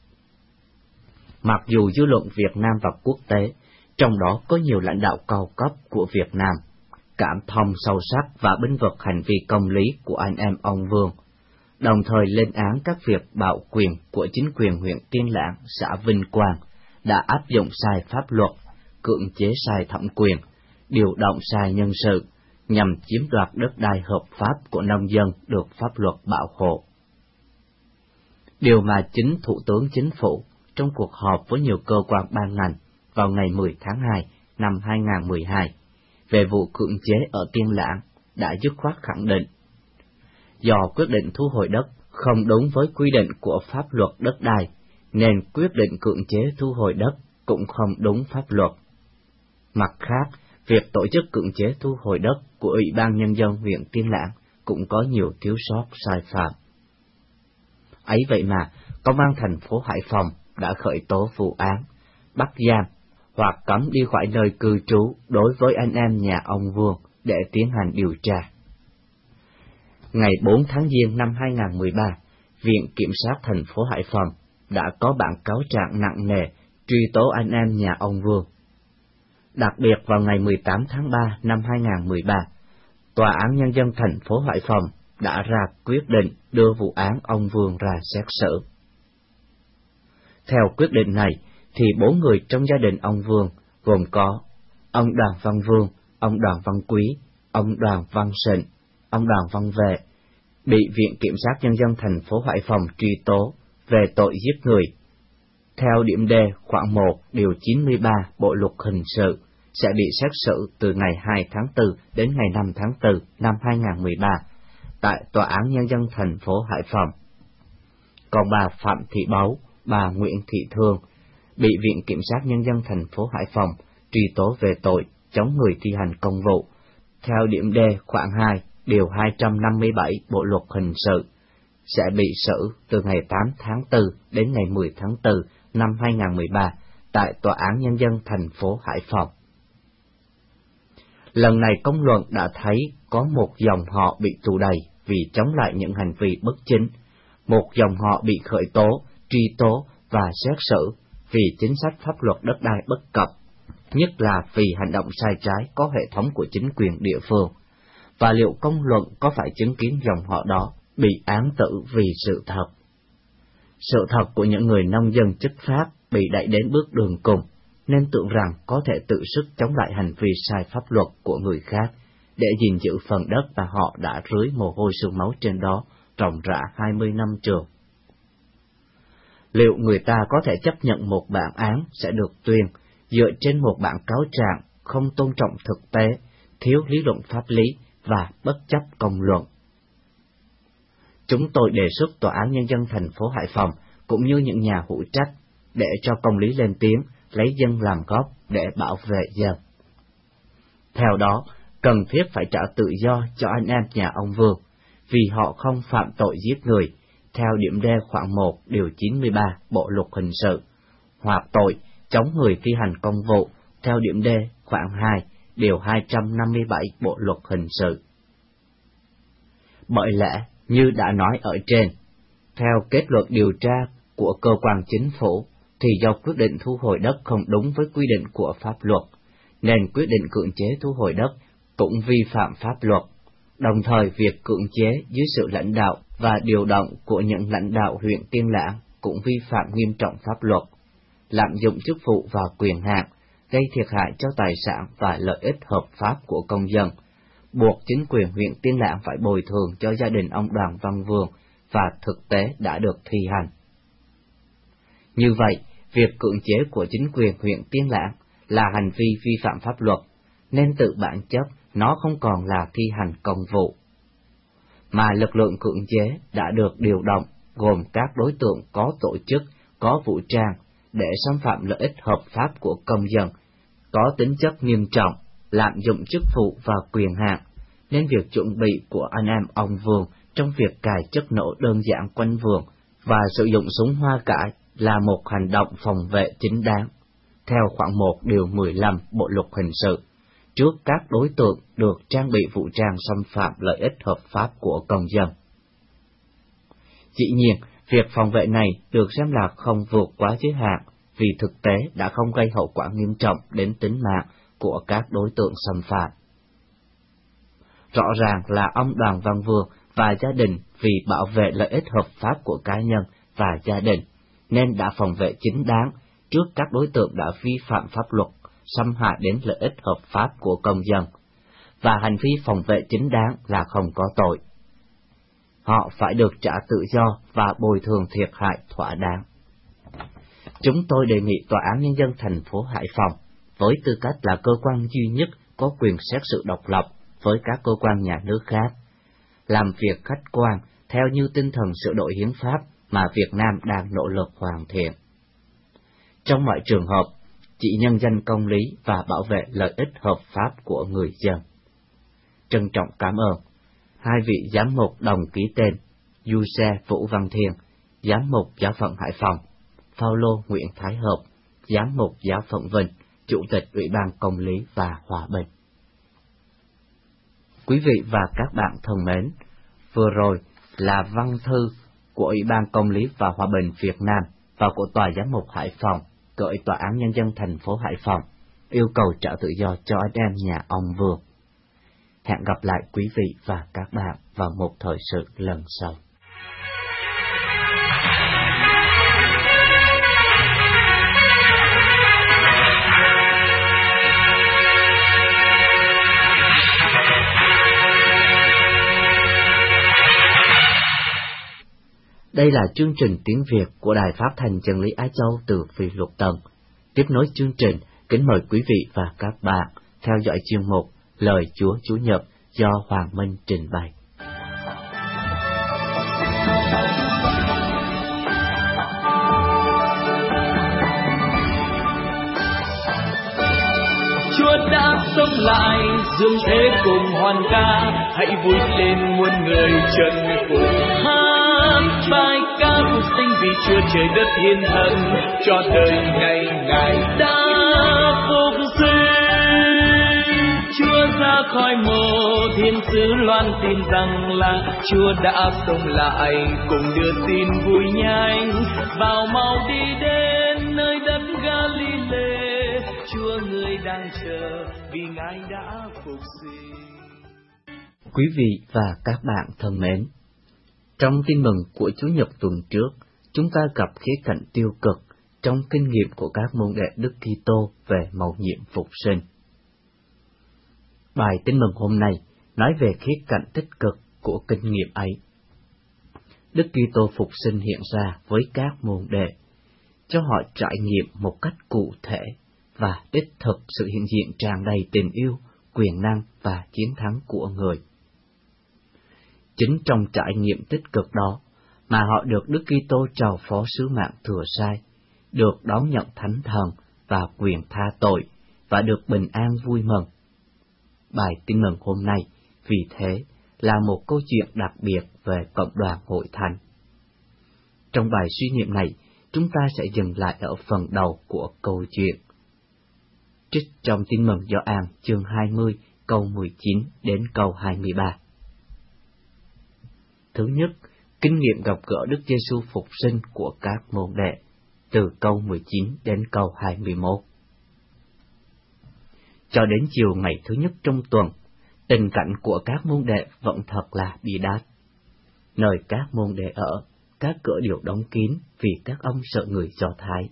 Speaker 2: Mặc dù dư luận Việt Nam và quốc tế, trong đó có nhiều lãnh đạo cao cấp của Việt Nam, cảm thông sâu sắc và bênh vực hành vi công lý của anh em ông Vương, đồng thời lên án các việc bạo quyền của chính quyền huyện Tiên Lãng, xã Vinh Quang đã áp dụng sai pháp luật, cưỡng chế sai thẩm quyền, điều động sai nhân sự, nhằm chiếm đoạt đất đai hợp pháp của nông dân được pháp luật bảo hộ. Điều mà chính Thủ tướng Chính phủ trong cuộc họp với nhiều cơ quan ban ngành vào ngày 10 tháng 2 năm 2012 về vụ cưỡng chế ở Tiên Lãng đã dứt khoát khẳng định, do quyết định thu hồi đất không đúng với quy định của pháp luật đất đai, nên quyết định cưỡng chế thu hồi đất cũng không đúng pháp luật. Mặt khác, việc tổ chức cưỡng chế thu hồi đất của Ủy ban Nhân dân huyện Tiên Lãng cũng có nhiều thiếu sót sai phạm. Ấy vậy mà, Công an thành phố Hải Phòng đã khởi tố vụ án, bắt giam hoặc cấm đi khỏi nơi cư trú đối với anh em nhà ông Vương để tiến hành điều tra. Ngày 4 tháng Giêng năm 2013, Viện Kiểm sát thành phố Hải Phòng đã có bản cáo trạng nặng nề truy tố anh em nhà ông Vương. Đặc biệt vào ngày 18 tháng 3 năm 2013, Tòa án Nhân dân thành phố Hải Phòng đã ra quyết định đưa vụ án ông Vương ra xét xử. Theo quyết định này, thì 4 người trong gia đình ông Vương gồm có ông Đoàn Văn Vương, ông Đoàn Văn Quý, ông Đoàn Văn Sịnh, ông Đoàn Văn Vệ bị Viện Kiểm sát Nhân dân thành phố Hải Phòng truy tố về tội giết người. Theo điểm D khoản 1 điều 93 Bộ luật hình sự, sẽ bị xét xử từ ngày 2 tháng 4 đến ngày 5 tháng 4 năm 2013 tại Tòa án Nhân dân thành phố Hải Phòng. Còn bà Phạm Thị Báu, bà Nguyễn Thị Thương bị Viện Kiểm sát Nhân dân thành phố Hải Phòng truy tố về tội chống người thi hành công vụ. Theo điểm D khoản 2 điều 257 Bộ luật hình sự, sẽ bị xử từ ngày 8 tháng 4 đến ngày 10 tháng 4 năm 2013 tại Tòa án Nhân dân thành phố Hải Phòng. Lần này công luận đã thấy có một dòng họ bị tù đày vì chống lại những hành vi bất chính, một dòng họ bị khởi tố, truy tố và xét xử vì chính sách pháp luật đất đai bất cập, nhất là vì hành động sai trái có hệ thống của chính quyền địa phương. Và liệu công luận có phải chứng kiến dòng họ đó bị án tử vì sự thật? Sự thật của những người nông dân chất phác bị đẩy đến bước đường cùng, nên tưởng rằng có thể tự sức chống lại hành vi sai pháp luật của người khác để gìn giữ phần đất mà họ đã rưới mồ hôi xương máu trên đó ròng rã 20 năm trường. Liệu người ta có thể chấp nhận một bản án sẽ được tuyên dựa trên một bản cáo trạng không tôn trọng thực tế, thiếu lý luận pháp lý và bất chấp công luận? Chúng tôi đề xuất Tòa án Nhân dân thành phố Hải Phòng cũng như những nhà hữu trách để cho công lý lên tiếng, lấy dân làm gốc để bảo vệ dân. Theo đó, cần thiết phải trả tự do cho anh em nhà ông Vương, vì họ không phạm tội giết người, theo điểm D khoản 1 điều 93 Bộ luật hình sự, hoặc tội chống người thi hành công vụ, theo điểm D khoản 2 điều 257 Bộ luật hình sự. Bởi lẽ, như đã nói ở trên, theo kết luận điều tra của cơ quan chính phủ, thì do quyết định thu hồi đất không đúng với quy định của pháp luật, nên quyết định cưỡng chế thu hồi đất cũng vi phạm pháp luật. Đồng thời, việc cưỡng chế dưới sự lãnh đạo và điều động của những lãnh đạo huyện Tiên Lãng cũng vi phạm nghiêm trọng pháp luật, lạm dụng chức vụ và quyền hạn, gây thiệt hại cho tài sản và lợi ích hợp pháp của công dân, buộc chính quyền huyện Tiên Lãng phải bồi thường cho gia đình ông Đoàn Văn Vương và thực tế đã được thi hành. Như vậy, việc cưỡng chế của chính quyền huyện Tiên Lãng là hành vi vi phạm pháp luật, nên tự bản chất nó không còn là thi hành công vụ, mà lực lượng cưỡng chế đã được điều động gồm các đối tượng có tổ chức, có vũ trang để xâm phạm lợi ích hợp pháp của công dân, có tính chất nghiêm trọng, lạm dụng chức vụ và quyền hạn, nên việc chuẩn bị của anh em ông Vương trong việc cài chất nổ đơn giản quanh vườn và sử dụng súng hoa cải là một hành động phòng vệ chính đáng, theo khoản 1 điều 15 Bộ luật hình sự, trước các đối tượng được trang bị vũ trang xâm phạm lợi ích hợp pháp của công dân. Dĩ nhiên, việc phòng vệ này được xem là không vượt quá giới hạn, vì thực tế đã không gây hậu quả nghiêm trọng đến tính mạng của các đối tượng xâm phạm. Rõ ràng là ông Đoàn Văn Vương và gia đình vì bảo vệ lợi ích hợp pháp của cá nhân và gia đình, nên đã phòng vệ chính đáng trước các đối tượng đã vi phạm pháp luật, xâm hại đến lợi ích hợp pháp của công dân, và hành vi phòng vệ chính đáng là không có tội. Họ phải được trả tự do và bồi thường thiệt hại thỏa đáng. Chúng tôi đề nghị Tòa án Nhân dân thành phố Hải Phòng, với tư cách là cơ quan duy nhất có quyền xét xử độc lập với các cơ quan nhà nước khác, làm việc khách quan theo như tinh thần sửa đổi hiến pháp mà Việt Nam đang nỗ lực hoàn thiện. Trong mọi trường hợp, chỉ nhân danh công lý và bảo vệ lợi ích hợp pháp của người dân. Trân trọng cảm ơn hai vị giám mục đồng ký tên: Giuse Vũ Văn Thiên, giám mục giáo phận Hải Phòng; Phaolô Nguyễn Thái Hợp, giám mục giáo phận Vinh, chủ tịch Ủy ban Công lý và Hòa bình. Quý vị và các bạn thân mến, vừa rồi là văn thư của Ủy ban Công lý và Hòa bình Việt Nam và của Tòa giám mục Hải Phòng gửi Tòa án Nhân dân thành phố Hải Phòng yêu cầu trả tự do cho anh em nhà ông Vương. Hẹn gặp lại quý vị và các bạn vào một thời sự lần sau. Đây là chương trình tiếng Việt của Đài Phát thanh Chân lý Á Châu từ Phi Luật Tân. Tiếp nối chương trình, kính mời quý vị và các bạn theo dõi chuyên mục Lời Chúa Chủ nhật do Hoàng Minh trình bày.
Speaker 3: Chúa đã sống lại, dương thế cùng hoan ca, hãy vui lên muôn người chân cùng hát bài ca phục sinh, vì Chúa trời đất thiên thần cho đời ngày Ngài đã phục sinh. Chúa ra khỏi mộ, thiên sứ loan tin rằng là Chúa đã sống lại, cùng đưa tin vui nhanh vào mau đi đến nơi đất Galilee. Chúa người đang chờ vì Ngài đã phục sinh.
Speaker 2: Quý vị và các bạn thân mến, trong tin mừng của Chủ nhật tuần trước, chúng ta gặp khía cạnh tiêu cực trong kinh nghiệm của các môn đệ Đức Kitô về mầu nhiệm phục sinh. Bài tin mừng hôm nay nói về khía cạnh tích cực của kinh nghiệm ấy. Đức Kitô phục sinh hiện ra với các môn đệ, cho họ trải nghiệm một cách cụ thể và đích thực sự hiện diện tràn đầy tình yêu, quyền năng và chiến thắng của Người. Chính trong trải nghiệm tích cực đó mà họ được Đức Kitô trao phó sứ mạng thừa sai, được đón nhận Thánh Thần và quyền tha tội, và được bình an vui mừng. Bài tin mừng hôm nay vì thế là một câu chuyện đặc biệt về cộng đoàn hội thánh. Trong bài suy niệm này, chúng ta sẽ dừng lại ở phần đầu của câu chuyện. Trích trong tin mừng Gioan chương 20 câu 19 đến câu 23. Thứ nhất, kinh nghiệm gặp gỡ Đức Giêsu phục sinh của các môn đệ, từ câu 19 đến câu 21. Cho đến chiều ngày thứ nhất trong tuần, Tình cảnh của các môn đệ vẫn thật là bi đát. Nơi các môn đệ ở, các cửa đều đóng kín vì các ông sợ người Do Thái.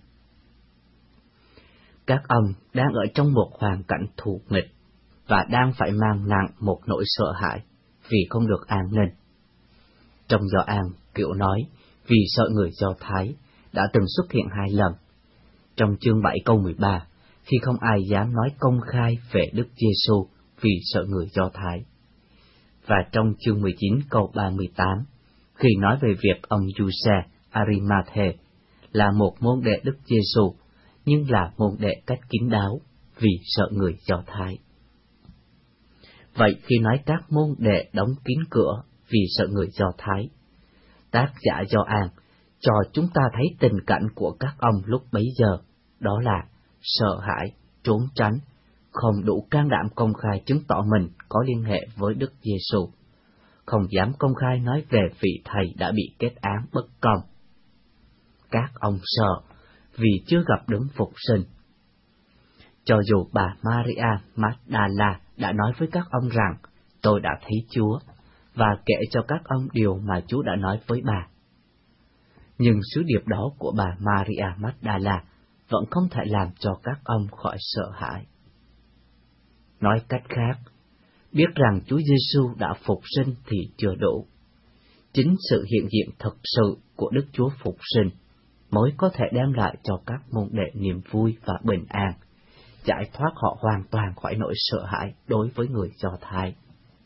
Speaker 2: Các ông đang ở trong một hoàn cảnh thù nghịch và đang phải mang nặng một nỗi sợ hãi vì không được an ninh. Trong Gioan Kiểu nói vì sợ người Do Thái đã từng xuất hiện 2 lần. Trong chương 7 câu 13, khi không ai dám nói công khai về Đức Giêsu vì sợ người Do Thái. Và trong chương 19 câu 38, khi nói về việc ông Giuse Arimathe là một môn đệ Đức Giêsu, nhưng là môn đệ cách kín đáo vì sợ người Do Thái. Vậy khi nói các môn đệ đóng kín cửa vì sợ người Do Thái, tác giả Gioan cho chúng ta thấy tình cảnh của các ông lúc bấy giờ, đó là sợ hãi, trốn tránh, không đủ can đảm công khai chứng tỏ mình có liên hệ với Đức Giêsu, không dám công khai nói về vị thầy đã bị kết án bất công. Các ông sợ vì chưa gặp đấng phục sinh. Cho dù bà Maria Magdala đã nói với các ông rằng, tôi đã thấy Chúa, và kể cho các ông điều mà Chúa đã nói với bà. Nhưng sứ điệp đó của bà Maria Magdala vẫn không thể làm cho các ông khỏi sợ hãi. Nói cách khác, biết rằng Chúa Giêsu đã phục sinh thì chưa đủ. Chính sự hiện diện thực sự của Đức Chúa phục sinh mới có thể đem lại cho các môn đệ niềm vui và bình an, giải thoát họ hoàn toàn khỏi nỗi sợ hãi đối với người Do Thái.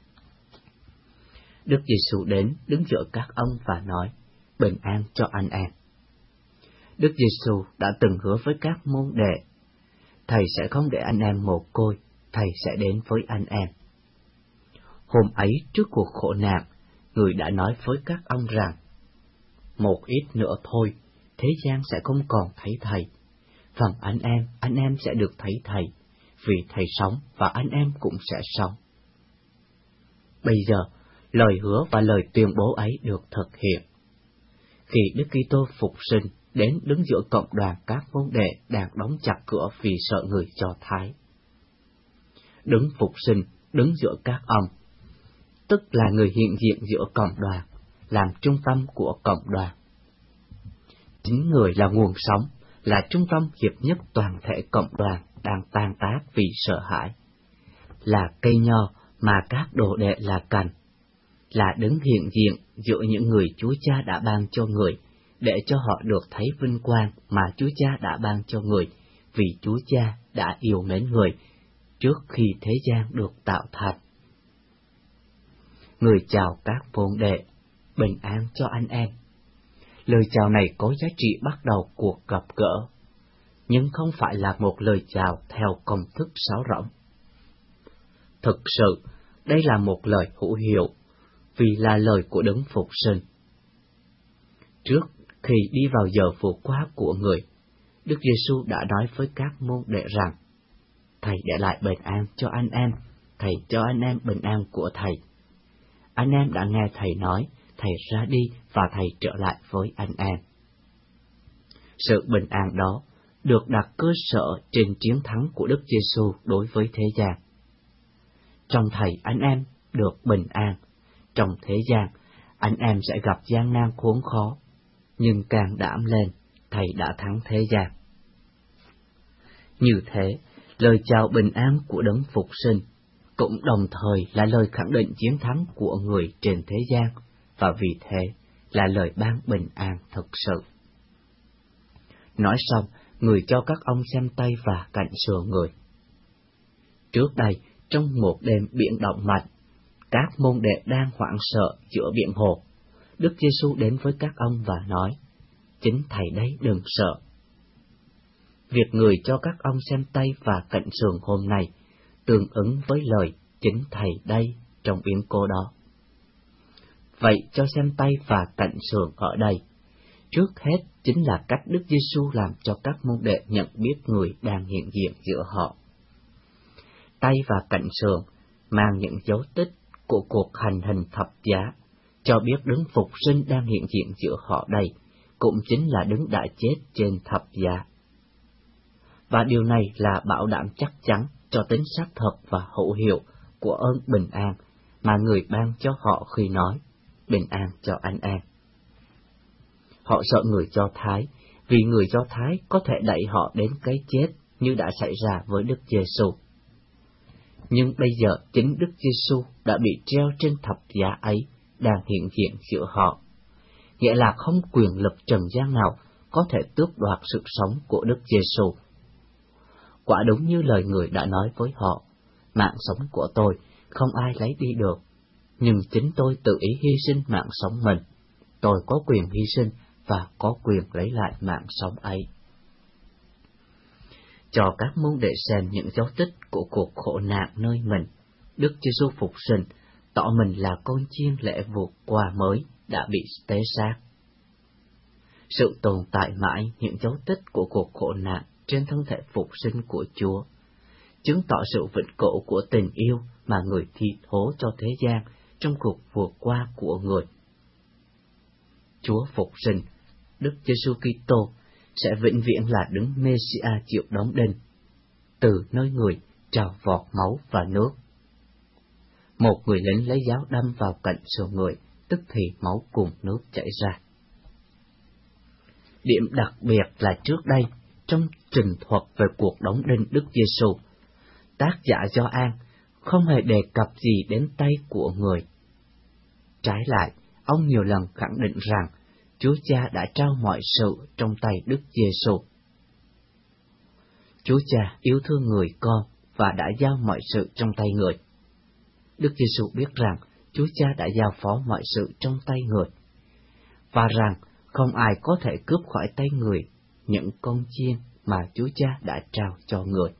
Speaker 2: Đức Giêsu đến đứng giữa các ông và nói, bình an cho anh em. Đức Giêsu đã từng hứa với các môn đệ, Thầy sẽ không để anh em mồ côi, Thầy sẽ đến với anh em. Hôm ấy trước cuộc khổ nạn, Người đã nói với các ông rằng, một ít nữa thôi, thế gian sẽ không còn thấy Thầy. Phần anh em sẽ được thấy Thầy, vì Thầy sống và anh em cũng sẽ sống. Bây giờ, lời hứa và lời tuyên bố ấy được thực hiện. Khi Đức Kitô phục sinh đến đứng giữa cộng đoàn các môn đệ đang đóng chặt cửa vì sợ người Do Thái. Đấng phục sinh đứng giữa các ông, tức là người hiện diện giữa cộng đoàn, làm trung tâm của cộng đoàn. Chính Người là nguồn sống, là trung tâm hiệp nhất toàn thể cộng đoàn đang tan tác vì sợ hãi, là cây nho mà các đồ đệ là cành, là Đấng hiện diện giữa những người Chúa Cha đã ban cho Người, để cho họ được thấy vinh quang mà Chúa Cha đã ban cho Người, vì Chúa Cha đã yêu mến Người trước khi thế gian được tạo thành. Người chào các môn đệ, bình an cho anh em. Lời chào này có giá trị bắt đầu cuộc gặp gỡ, nhưng không phải là một lời chào theo công thức sáo rỗng. Thực sự, đây là một lời hữu hiệu, vì là lời của Đấng phục sinh. Trước khi đi vào giờ vượt qua của Người, Đức Giêsu đã nói với các môn đệ rằng, Thầy để lại bình an cho anh em, Thầy cho anh em bình an của Thầy. Anh em đã nghe Thầy nói, Thầy ra đi và Thầy trở lại với anh em. Sự bình an đó được đặt cơ sở trên chiến thắng của Đức Giêsu đối với thế gian. Trong Thầy anh em được bình an, trong thế gian anh em sẽ gặp gian nan khốn khó, nhưng càng đảm lên, Thầy đã thắng thế gian. Như thế, lời chào bình an của Đấng phục sinh cũng đồng thời là lời khẳng định chiến thắng của Người trên thế gian, và vì thế là lời ban bình an thực sự. Nói xong, Người cho các ông xem tay và cạnh sườn Người. Trước đây, trong một đêm biển động mạnh, các môn đệ đang hoảng sợ giữa biển hồ, Đức Giêsu đến với các ông và nói, chính Thầy đấy, đừng sợ. Việc Người cho các ông xem tay và cạnh sườn hôm nay tương ứng với lời chính Thầy đây trong biến cố đó. Vậy cho xem tay và cạnh sườn ở đây, trước hết chính là cách Đức Giêsu làm cho các môn đệ nhận biết Người đang hiện diện giữa họ. Tay và cạnh sườn mang những dấu tích của cuộc hành hình thập giá, cho biết Đấng phục sinh đang hiện diện giữa họ đây, cũng chính là Đấng đã chết trên thập giá. Và điều này là bảo đảm chắc chắn cho tính xác thật và hữu hiệu của ơn bình an mà Người ban cho họ khi nói, bình an cho anh em. Họ sợ người Do Thái, vì người Do Thái có thể đẩy họ đến cái chết như đã xảy ra với Đức Giêsu. Nhưng bây giờ chính Đức Giêsu đã bị treo trên thập giá ấy đang hiện diện giữa họ, nghĩa là không quyền lực trần gian nào có thể tước đoạt sự sống của Đức Giêsu. Quả đúng như lời Người đã nói với họ, mạng sống của tôi không ai lấy đi được, nhưng chính tôi tự ý hy sinh mạng sống mình. Tôi có quyền hy sinh và có quyền lấy lại mạng sống ấy. Cho các môn đệ xem những dấu tích của cuộc khổ nạn nơi mình, Đức Giêsu phục sinh, tỏ mình là con chiên lễ vượt qua mới đã bị tế xác. Sự tồn tại mãi những dấu tích của cuộc khổ nạn trên thân thể phục sinh của Chúa, chứng tỏ sự vĩnh cửu của tình yêu mà Người thi thố cho thế gian trong cuộc vượt qua của Người. Chúa phục sinh, Đức Giêsu Kitô sẽ vĩnh viễn là đấng Mê-si-a chịu đóng đinh, từ nơi Người trào vọt máu và nước. Một người lính lấy giáo đâm vào cạnh sườn Người, tức thì máu cùng nước chảy ra. Điểm đặc biệt là trước đây, trong trình thuật về cuộc đóng đinh Đức Giêsu, tác giả Gioan không hề đề cập gì đến tay của Người. Trái lại, ông nhiều lần khẳng định rằng Chúa Cha đã trao mọi sự trong tay Đức Giêsu. Chúa Cha yêu thương người con và đã giao mọi sự trong tay Người. Đức Giêsu biết rằng Chúa Cha đã giao phó mọi sự trong tay Người, và rằng không ai có thể cướp khỏi tay Người những con chiên mà Chúa Cha đã trao cho Người.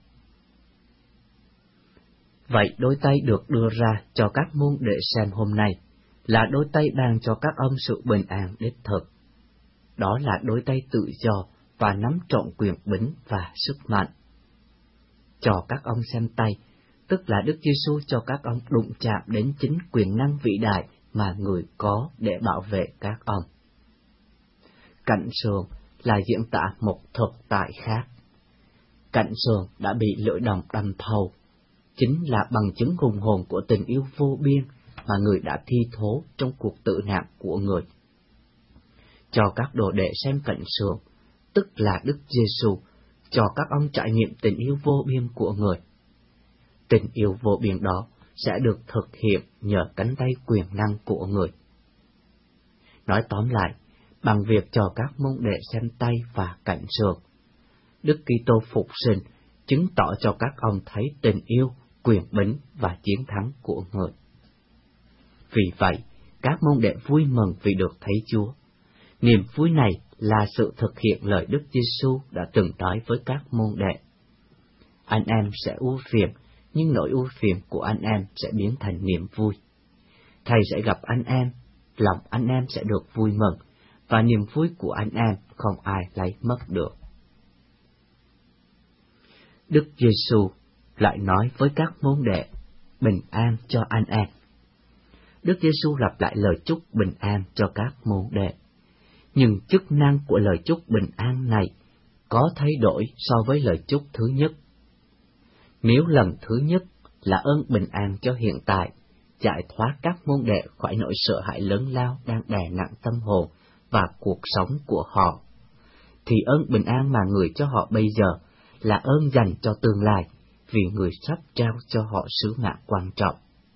Speaker 2: Vậy đôi tay được đưa ra cho các môn đệ xem hôm nay là đôi tay ban cho các ông sự bình an đích thực. Đó là đôi tay tự do và nắm trọn quyền bính và sức mạnh. Cho các ông xem tay, tức là Đức Giêsu cho các ông đụng chạm đến chính quyền năng vĩ đại mà Người có để bảo vệ các ông. Cạnh sườn là diễn tả một thực tại khác. Cạnh sườn đã bị lưỡi đồng đâm thầu, chính là bằng chứng hùng hồn của tình yêu vô biên mà Người đã thi thố trong cuộc tử nạn của Người. Cho các đồ đệ xem cạnh sườn, tức là Đức Giêsu, cho các ông trải nghiệm tình yêu vô biên của Người. Tình yêu vô biên đó sẽ được thực hiện nhờ cánh tay quyền năng của Người. Nói tóm lại, bằng việc cho các môn đệ xem tay và cạnh sườn, Đức Kitô phục sinh chứng tỏ cho các ông thấy tình yêu, quyền bính và chiến thắng của Người. Vì vậy, các môn đệ vui mừng vì được thấy Chúa. Niềm vui này là sự thực hiện lời Đức Giêsu đã từng nói với các môn đệ. Anh em sẽ ưu phiền, nhưng nỗi ưu phiền của anh em sẽ biến thành niềm vui. Thầy sẽ gặp anh em, lòng anh em sẽ được vui mừng, và niềm vui của anh em không ai lấy mất được. Đức Giêsu lại nói với các môn đệ, bình an cho anh em. Đức Giêsu lặp lại lời chúc bình an cho các môn đệ. Nhưng chức năng của lời chúc bình an này có thay đổi so với lời chúc thứ nhất. Nếu lần thứ nhất là ơn bình an cho hiện tại, giải thoát các môn đệ khỏi nỗi sợ hãi lớn lao đang đè nặng tâm hồn và cuộc sống của họ, thì ơn bình an mà Người cho họ bây giờ là ơn dành cho tương lai, vì Người sắp trao cho họ sứ mạng quan trọng.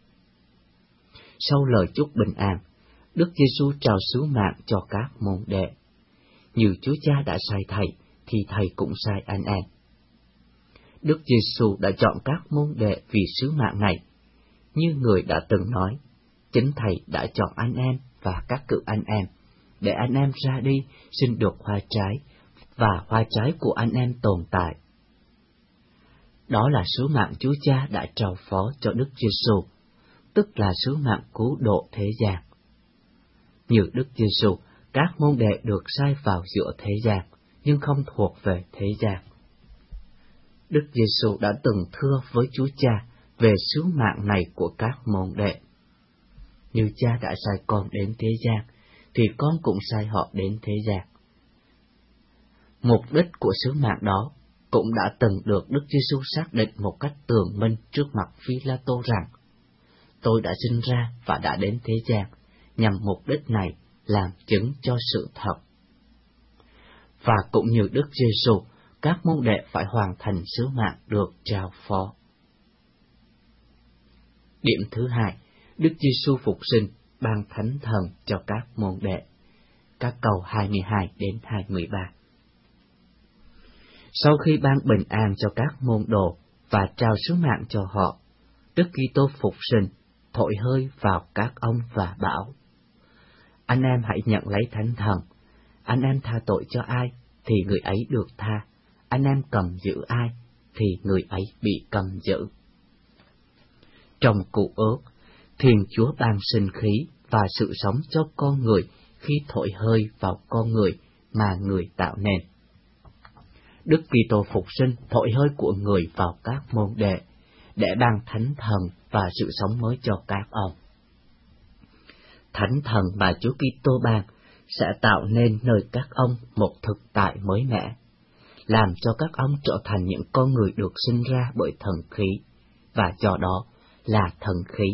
Speaker 2: Sau lời chúc bình an, Đức Giêsu trao sứ mạng cho các môn đệ. Như Chúa Cha đã sai Thầy, thì Thầy cũng sai anh em. Đức Giêsu đã chọn các môn đệ vì sứ mạng này. Như Người đã từng nói, chính Thầy đã chọn anh em và các cự anh em, để anh em ra đi xin được hoa trái, và hoa trái của anh em tồn tại. Đó là sứ mạng Chúa Cha đã trao phó cho Đức Giêsu, tức là sứ mạng cứu độ thế gian. Như Đức Giêsu, các môn đệ được sai vào giữa thế gian, nhưng không thuộc về thế gian. Đức Giêsu đã từng thưa với Chúa Cha về sứ mạng này của các môn đệ. Như Cha đã sai con đến thế gian, thì con cũng sai họ đến thế gian. Mục đích của sứ mạng đó cũng đã từng được Đức Giêsu xác định một cách tường minh trước mặt Phi-la-tô rằng tôi đã sinh ra và đã đến thế gian, nhằm mục đích này làm chứng cho sự thật. Và cũng như Đức Giêsu, các môn đệ phải hoàn thành sứ mạng được trao phó. Điểm thứ hai, Đức Giêsu phục sinh ban Thánh Thần cho các môn đệ. Các câu 22 đến 23. Sau khi ban bình an cho các môn đồ và trao sứ mạng cho họ, Đức Kitô phục sinh thổi hơi vào các ông và bảo: anh em hãy nhận lấy Thánh Thần. Anh em tha tội cho ai thì người ấy được tha, anh em cầm giữ ai thì người ấy bị cầm giữ. Trong Cựu Ước, Thiên Chúa ban sinh khí và sự sống cho con người khi thổi hơi vào con người mà người tạo nên. Đức Kitô phục sinh thổi hơi của người vào các môn đệ để ban Thánh Thần và sự sống mới cho các ông. Thánh Thần mà Chúa Kitô ban sẽ tạo nên nơi các ông một thực tại mới mẻ, làm cho các ông trở thành những con người được sinh ra bởi thần khí, và do đó là thần khí.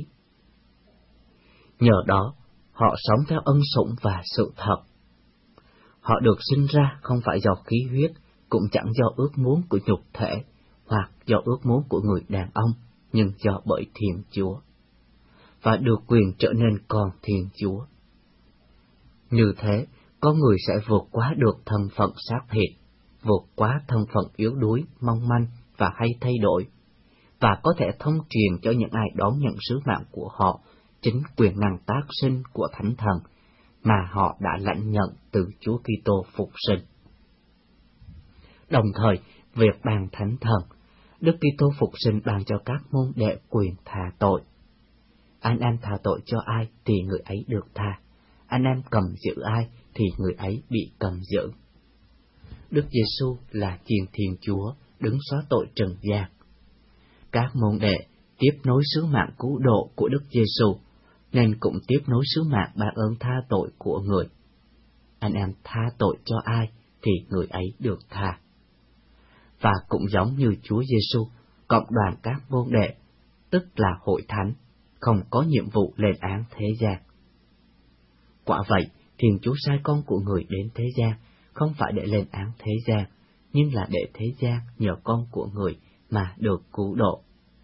Speaker 2: Nhờ đó, họ sống theo ân sủng và sự thật. Họ được sinh ra không phải do khí huyết, cũng chẳng do ước muốn của nhục thể, hoặc do ước muốn của người đàn ông, nhưng do bởi Thiên Chúa, và được quyền trở nên con Thiên Chúa. Như thế, con người sẽ vượt qua được thân phận xác thịt, vượt qua thân phận yếu đuối, mong manh và hay thay đổi, và có thể thông truyền cho những ai đón nhận sứ mạng của họ chính quyền năng tác sinh của Thánh Thần mà họ đã lãnh nhận từ Chúa Kitô phục sinh. Đồng thời, việc ban Thánh Thần, Đức Kitô phục sinh ban cho các môn đệ quyền tha tội. Anh em tha tội cho ai thì người ấy được tha, anh em cầm giữ ai thì người ấy bị cầm giữ. Đức Giêsu là Chiên Thiên Chúa đứng xóa tội trần gian. Các môn đệ tiếp nối sứ mạng cứu độ của Đức Giêsu nên cũng tiếp nối sứ mạng ban ơn tha tội của người. Anh em tha tội cho ai thì người ấy được tha. Và cũng giống như Chúa Giêsu, cộng đoàn các môn đệ, tức là hội thánh, không có nhiệm vụ lên án thế gian. Quả vậy, Thiên Chúa sai con của người đến thế gian, không phải để lên án thế gian, nhưng là để thế gian nhờ con của người mà được cứu độ.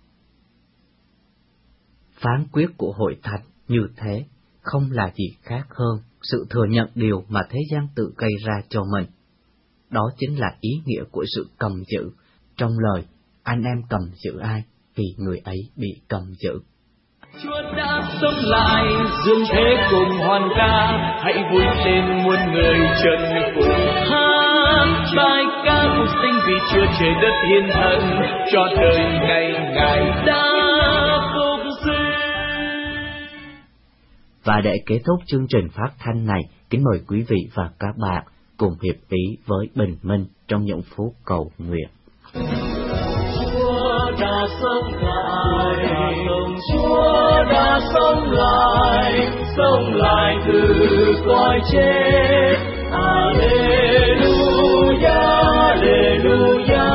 Speaker 2: Phán quyết của hội thánh như thế không là gì khác hơn sự thừa nhận điều mà thế gian tự gây ra cho mình. Đó chính là ý nghĩa của sự cầm giữ. Trong lời, anh em cầm giữ ai thì người ấy bị cầm giữ.
Speaker 3: Chúa đã sống lại, dương thế cùng hoàn ca, hãy vui lên muôn người chân cùng hát bài ca phục sinh vì Chúa trời đất thiên thần cho đời ngày Ngài đã phục sinh.
Speaker 2: Và để kết thúc chương trình phát thanh này, kính mời quý vị và các bạn cùng hiệp ý với bình minh trong những phút cầu nguyện.
Speaker 3: Chúa đã sống lại, Chúa đã sống lại từ cõi chết. Alleluia, Alleluia.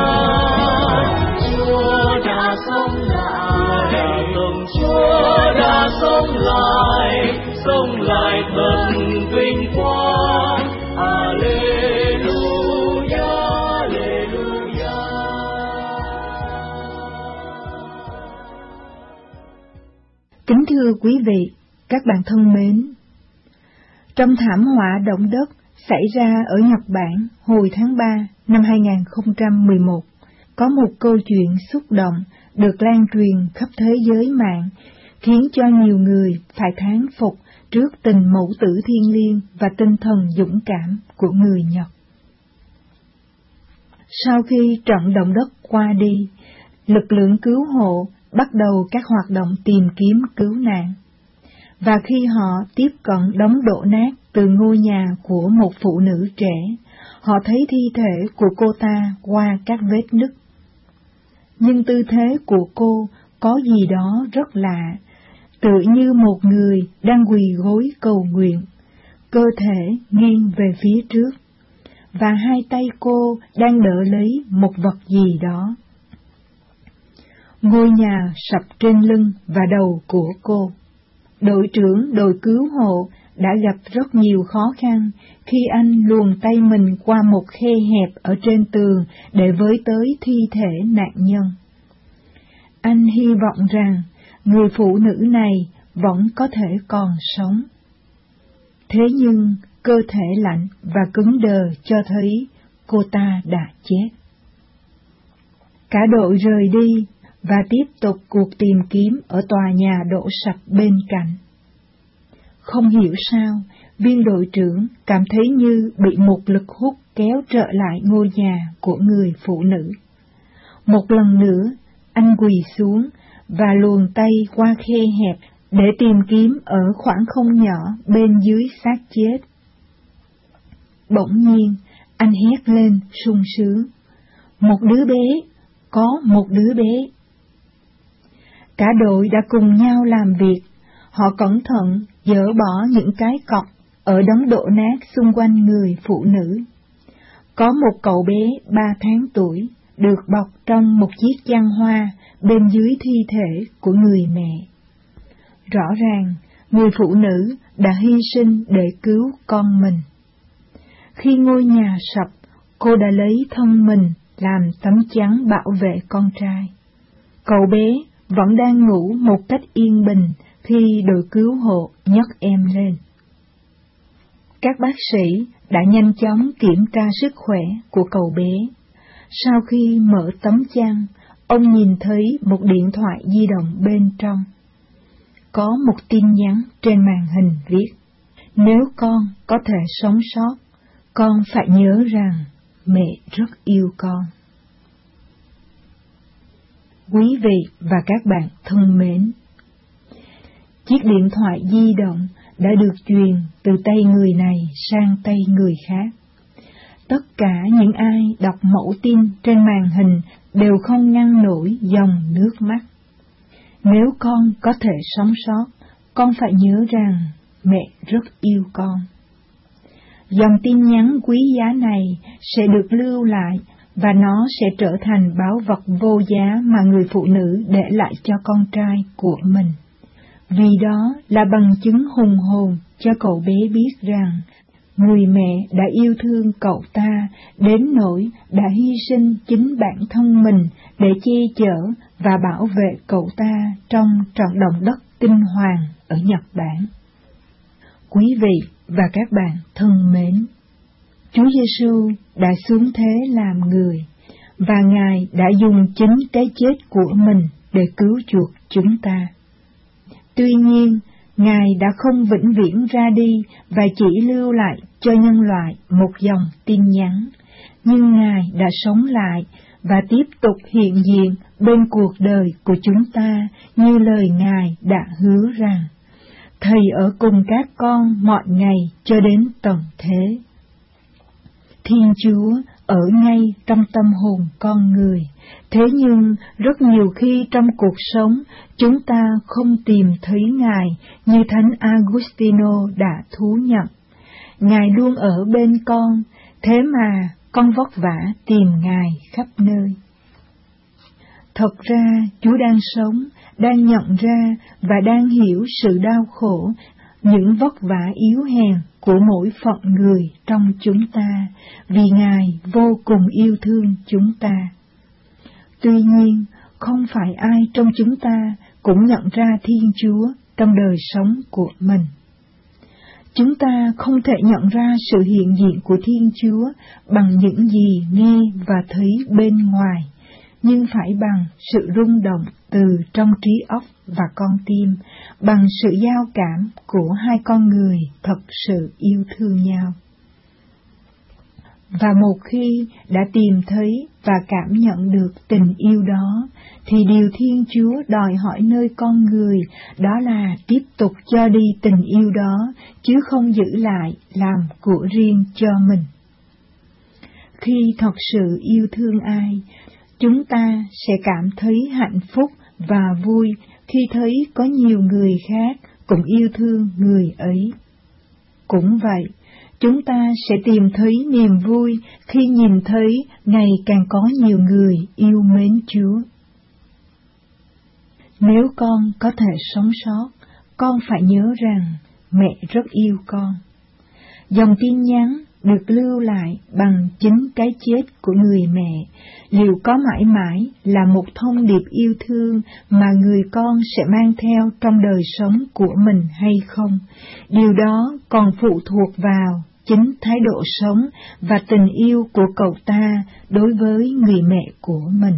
Speaker 3: Chúa đã sống lại, Chúa đã sống lại thật vinh quang. Alleluia, Alleluia.
Speaker 6: Kính thưa quý vị, các bạn thân mến, trong thảm họa động đất xảy ra ở Nhật Bản hồi tháng 3 năm 2011, có một câu chuyện xúc động được lan truyền khắp thế giới mạng, khiến cho nhiều người phải thán phục trước tình mẫu tử thiêng liêng và tinh thần dũng cảm của người Nhật. Sau khi trận động đất qua đi, lực lượng cứu hộ bắt đầu các hoạt động tìm kiếm cứu nạn. Và khi họ tiếp cận đống đổ nát từ ngôi nhà của một phụ nữ trẻ, họ thấy thi thể của cô ta qua các vết nứt. Nhưng tư thế của cô có gì đó rất lạ, tựa như một người đang quỳ gối cầu nguyện, cơ thể nghiêng về phía trước, và hai tay cô đang đỡ lấy một vật gì đó. Ngôi nhà sập trên lưng và đầu của cô. Đội trưởng đội cứu hộ đã gặp rất nhiều khó khăn khi anh luồn tay mình qua một khe hẹp ở trên tường để với tới thi thể nạn nhân. Anh hy vọng rằng người phụ nữ này vẫn có thể còn sống. Thế nhưng cơ thể lạnh và cứng đờ cho thấy cô ta đã chết. Cả đội rời đi và tiếp tục cuộc tìm kiếm ở tòa nhà đổ sập bên cạnh. Không hiểu sao, viên đội trưởng cảm thấy như bị một lực hút kéo trở lại ngôi nhà của người phụ nữ. Một lần nữa, anh quỳ xuống và luồn tay qua khe hẹp để tìm kiếm ở khoảng không nhỏ bên dưới xác chết. Bỗng nhiên, anh hét lên sung sướng. Một đứa bé, có một đứa bé. Cả đội đã cùng nhau làm việc, họ cẩn thận dỡ bỏ những cái cọc ở đống đổ nát xung quanh người phụ nữ. Có một cậu bé 3 tháng tuổi được bọc trong một chiếc chăn hoa bên dưới thi thể của người mẹ. Rõ ràng, người phụ nữ đã hy sinh để cứu con mình. Khi ngôi nhà sập, cô đã lấy thân mình làm tấm chắn bảo vệ con trai. Cậu bé vẫn đang ngủ một cách yên bình khi đội cứu hộ nhấc em lên. Các bác sĩ đã nhanh chóng kiểm tra sức khỏe của cậu bé. Sau khi mở tấm chăn, ông nhìn thấy một điện thoại di động bên trong. Có một tin nhắn trên màn hình viết: nếu con có thể sống sót, con phải nhớ rằng mẹ rất yêu con. Quý vị và các bạn thân mến, chiếc điện thoại di động đã được truyền từ tay người này sang tay người khác. Tất cả những ai đọc mẫu tin trên màn hình đều không ngăn nổi dòng nước mắt. Nếu con có thể sống sót, con phải nhớ rằng mẹ rất yêu con. Dòng tin nhắn quý giá này sẽ được lưu lại và nó sẽ trở thành báu vật vô giá mà người phụ nữ để lại cho con trai của mình. Vì đó là bằng chứng hùng hồn cho cậu bé biết rằng người mẹ đã yêu thương cậu ta đến nỗi đã hy sinh chính bản thân mình để che chở và bảo vệ cậu ta trong trận động đất kinh hoàng ở Nhật Bản. Quý vị và các bạn thân mến, Chúa Giêsu đã xuống thế làm người, và Ngài đã dùng chính cái chết của mình để cứu chuộc chúng ta. Tuy nhiên, Ngài đã không vĩnh viễn ra đi và chỉ lưu lại cho nhân loại một dòng tin nhắn, nhưng Ngài đã sống lại và tiếp tục hiện diện bên cuộc đời của chúng ta như lời Ngài đã hứa rằng: Thầy ở cùng các con mọi ngày cho đến tận thế. Thiên Chúa ở ngay trong tâm hồn con người, thế nhưng rất nhiều khi trong cuộc sống chúng ta không tìm thấy Ngài như Thánh Agustino đã thú nhận. Ngài luôn ở bên con, thế mà con vất vả tìm Ngài khắp nơi. Thật ra Chúa đang sống, đang nhận ra và đang hiểu sự đau khổ, những vất vả yếu hèn của mỗi phận người trong chúng ta, vì Ngài vô cùng yêu thương chúng ta. Tuy nhiên, không phải ai trong chúng ta cũng nhận ra Thiên Chúa trong đời sống của mình. Chúng ta không thể nhận ra sự hiện diện của Thiên Chúa bằng những gì nghe và thấy bên ngoài, nhưng phải bằng sự rung động từ trong trí óc và con tim, bằng sự giao cảm của hai con người thật sự yêu thương nhau. Và một khi đã tìm thấy và cảm nhận được tình yêu đó, thì điều Thiên Chúa đòi hỏi nơi con người đó là tiếp tục cho đi tình yêu đó, chứ không giữ lại làm của riêng cho mình. Khi thật sự yêu thương ai, chúng ta sẽ cảm thấy hạnh phúc và vui khi thấy có nhiều người khác cũng yêu thương người ấy. Cũng vậy, chúng ta sẽ tìm thấy niềm vui khi nhìn thấy ngày càng có nhiều người yêu mến Chúa. Nếu con có thể sống sót, con phải nhớ rằng mẹ rất yêu con. Dòng tin nhắn được lưu lại bằng chính cái chết của người mẹ, liệu có mãi mãi là một thông điệp yêu thương mà người con sẽ mang theo trong đời sống của mình hay không? Điều đó còn phụ thuộc vào chính thái độ sống và tình yêu của cậu ta đối với người mẹ của mình.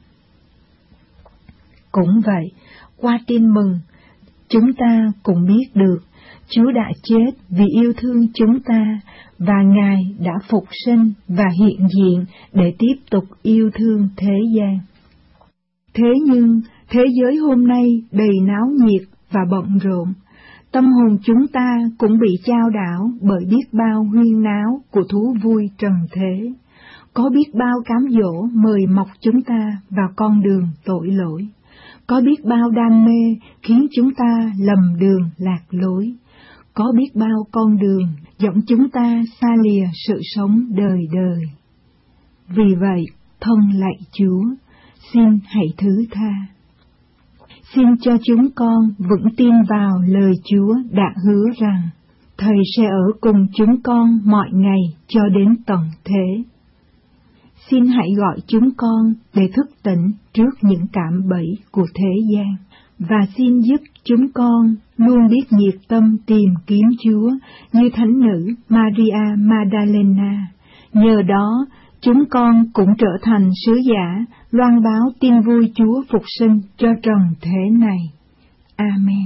Speaker 6: Cũng vậy, qua tin mừng, chúng ta cũng biết được Chúa đã chết vì yêu thương chúng ta, và Ngài đã phục sinh và hiện diện để tiếp tục yêu thương thế gian. Thế nhưng, thế giới hôm nay đầy náo nhiệt và bận rộn, tâm hồn chúng ta cũng bị chao đảo bởi biết bao huyên náo của thú vui trần thế. Có biết bao cám dỗ mời mọc chúng ta vào con đường tội lỗi. Có biết bao đam mê khiến chúng ta lầm đường lạc lối. Có biết bao con đường dẫn chúng ta xa lìa sự sống đời đời. Vì vậy, thân lạy Chúa, xin hãy thứ tha. Xin cho chúng con vững tin vào lời Chúa đã hứa rằng Thầy sẽ ở cùng chúng con mọi ngày cho đến tận thế. Xin hãy gọi chúng con để thức tỉnh trước những cạm bẫy của thế gian, và xin giúp chúng con luôn biết nhiệt tâm tìm kiếm Chúa như thánh nữ Maria Magdalena. Nhờ đó, chúng con cũng trở thành sứ giả loan báo tin vui Chúa phục sinh cho trần thế này. Amen.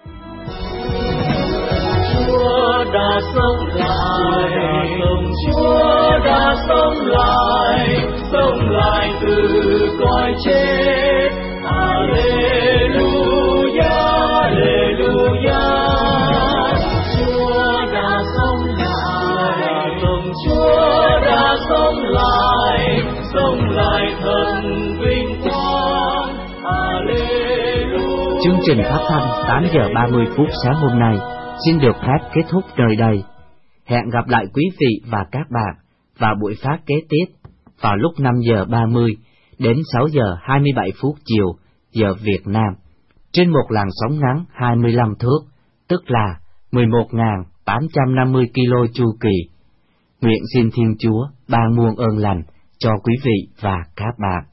Speaker 3: Chúa đã sống lại, Chúa đã sống lại từ cõi chết. Alleluia, Alleluia. Chúa đã sống lại, Chúa đã sống lại thật vinh quang. Alleluia.
Speaker 2: Chương trình phát thanh 8 giờ 30 phút sáng hôm nay xin được phép kết thúc nơi đây. Hẹn gặp lại quý vị và các bạn vào buổi phát kế tiếp vào lúc 5 giờ 30 đến 6 giờ 27 phút chiều giờ Việt Nam trên một làn sóng ngắn 25 thước, tức là 11.850 kilo chu kỳ. Nguyện xin Thiên Chúa ban muôn ơn lành cho quý vị và các bạn.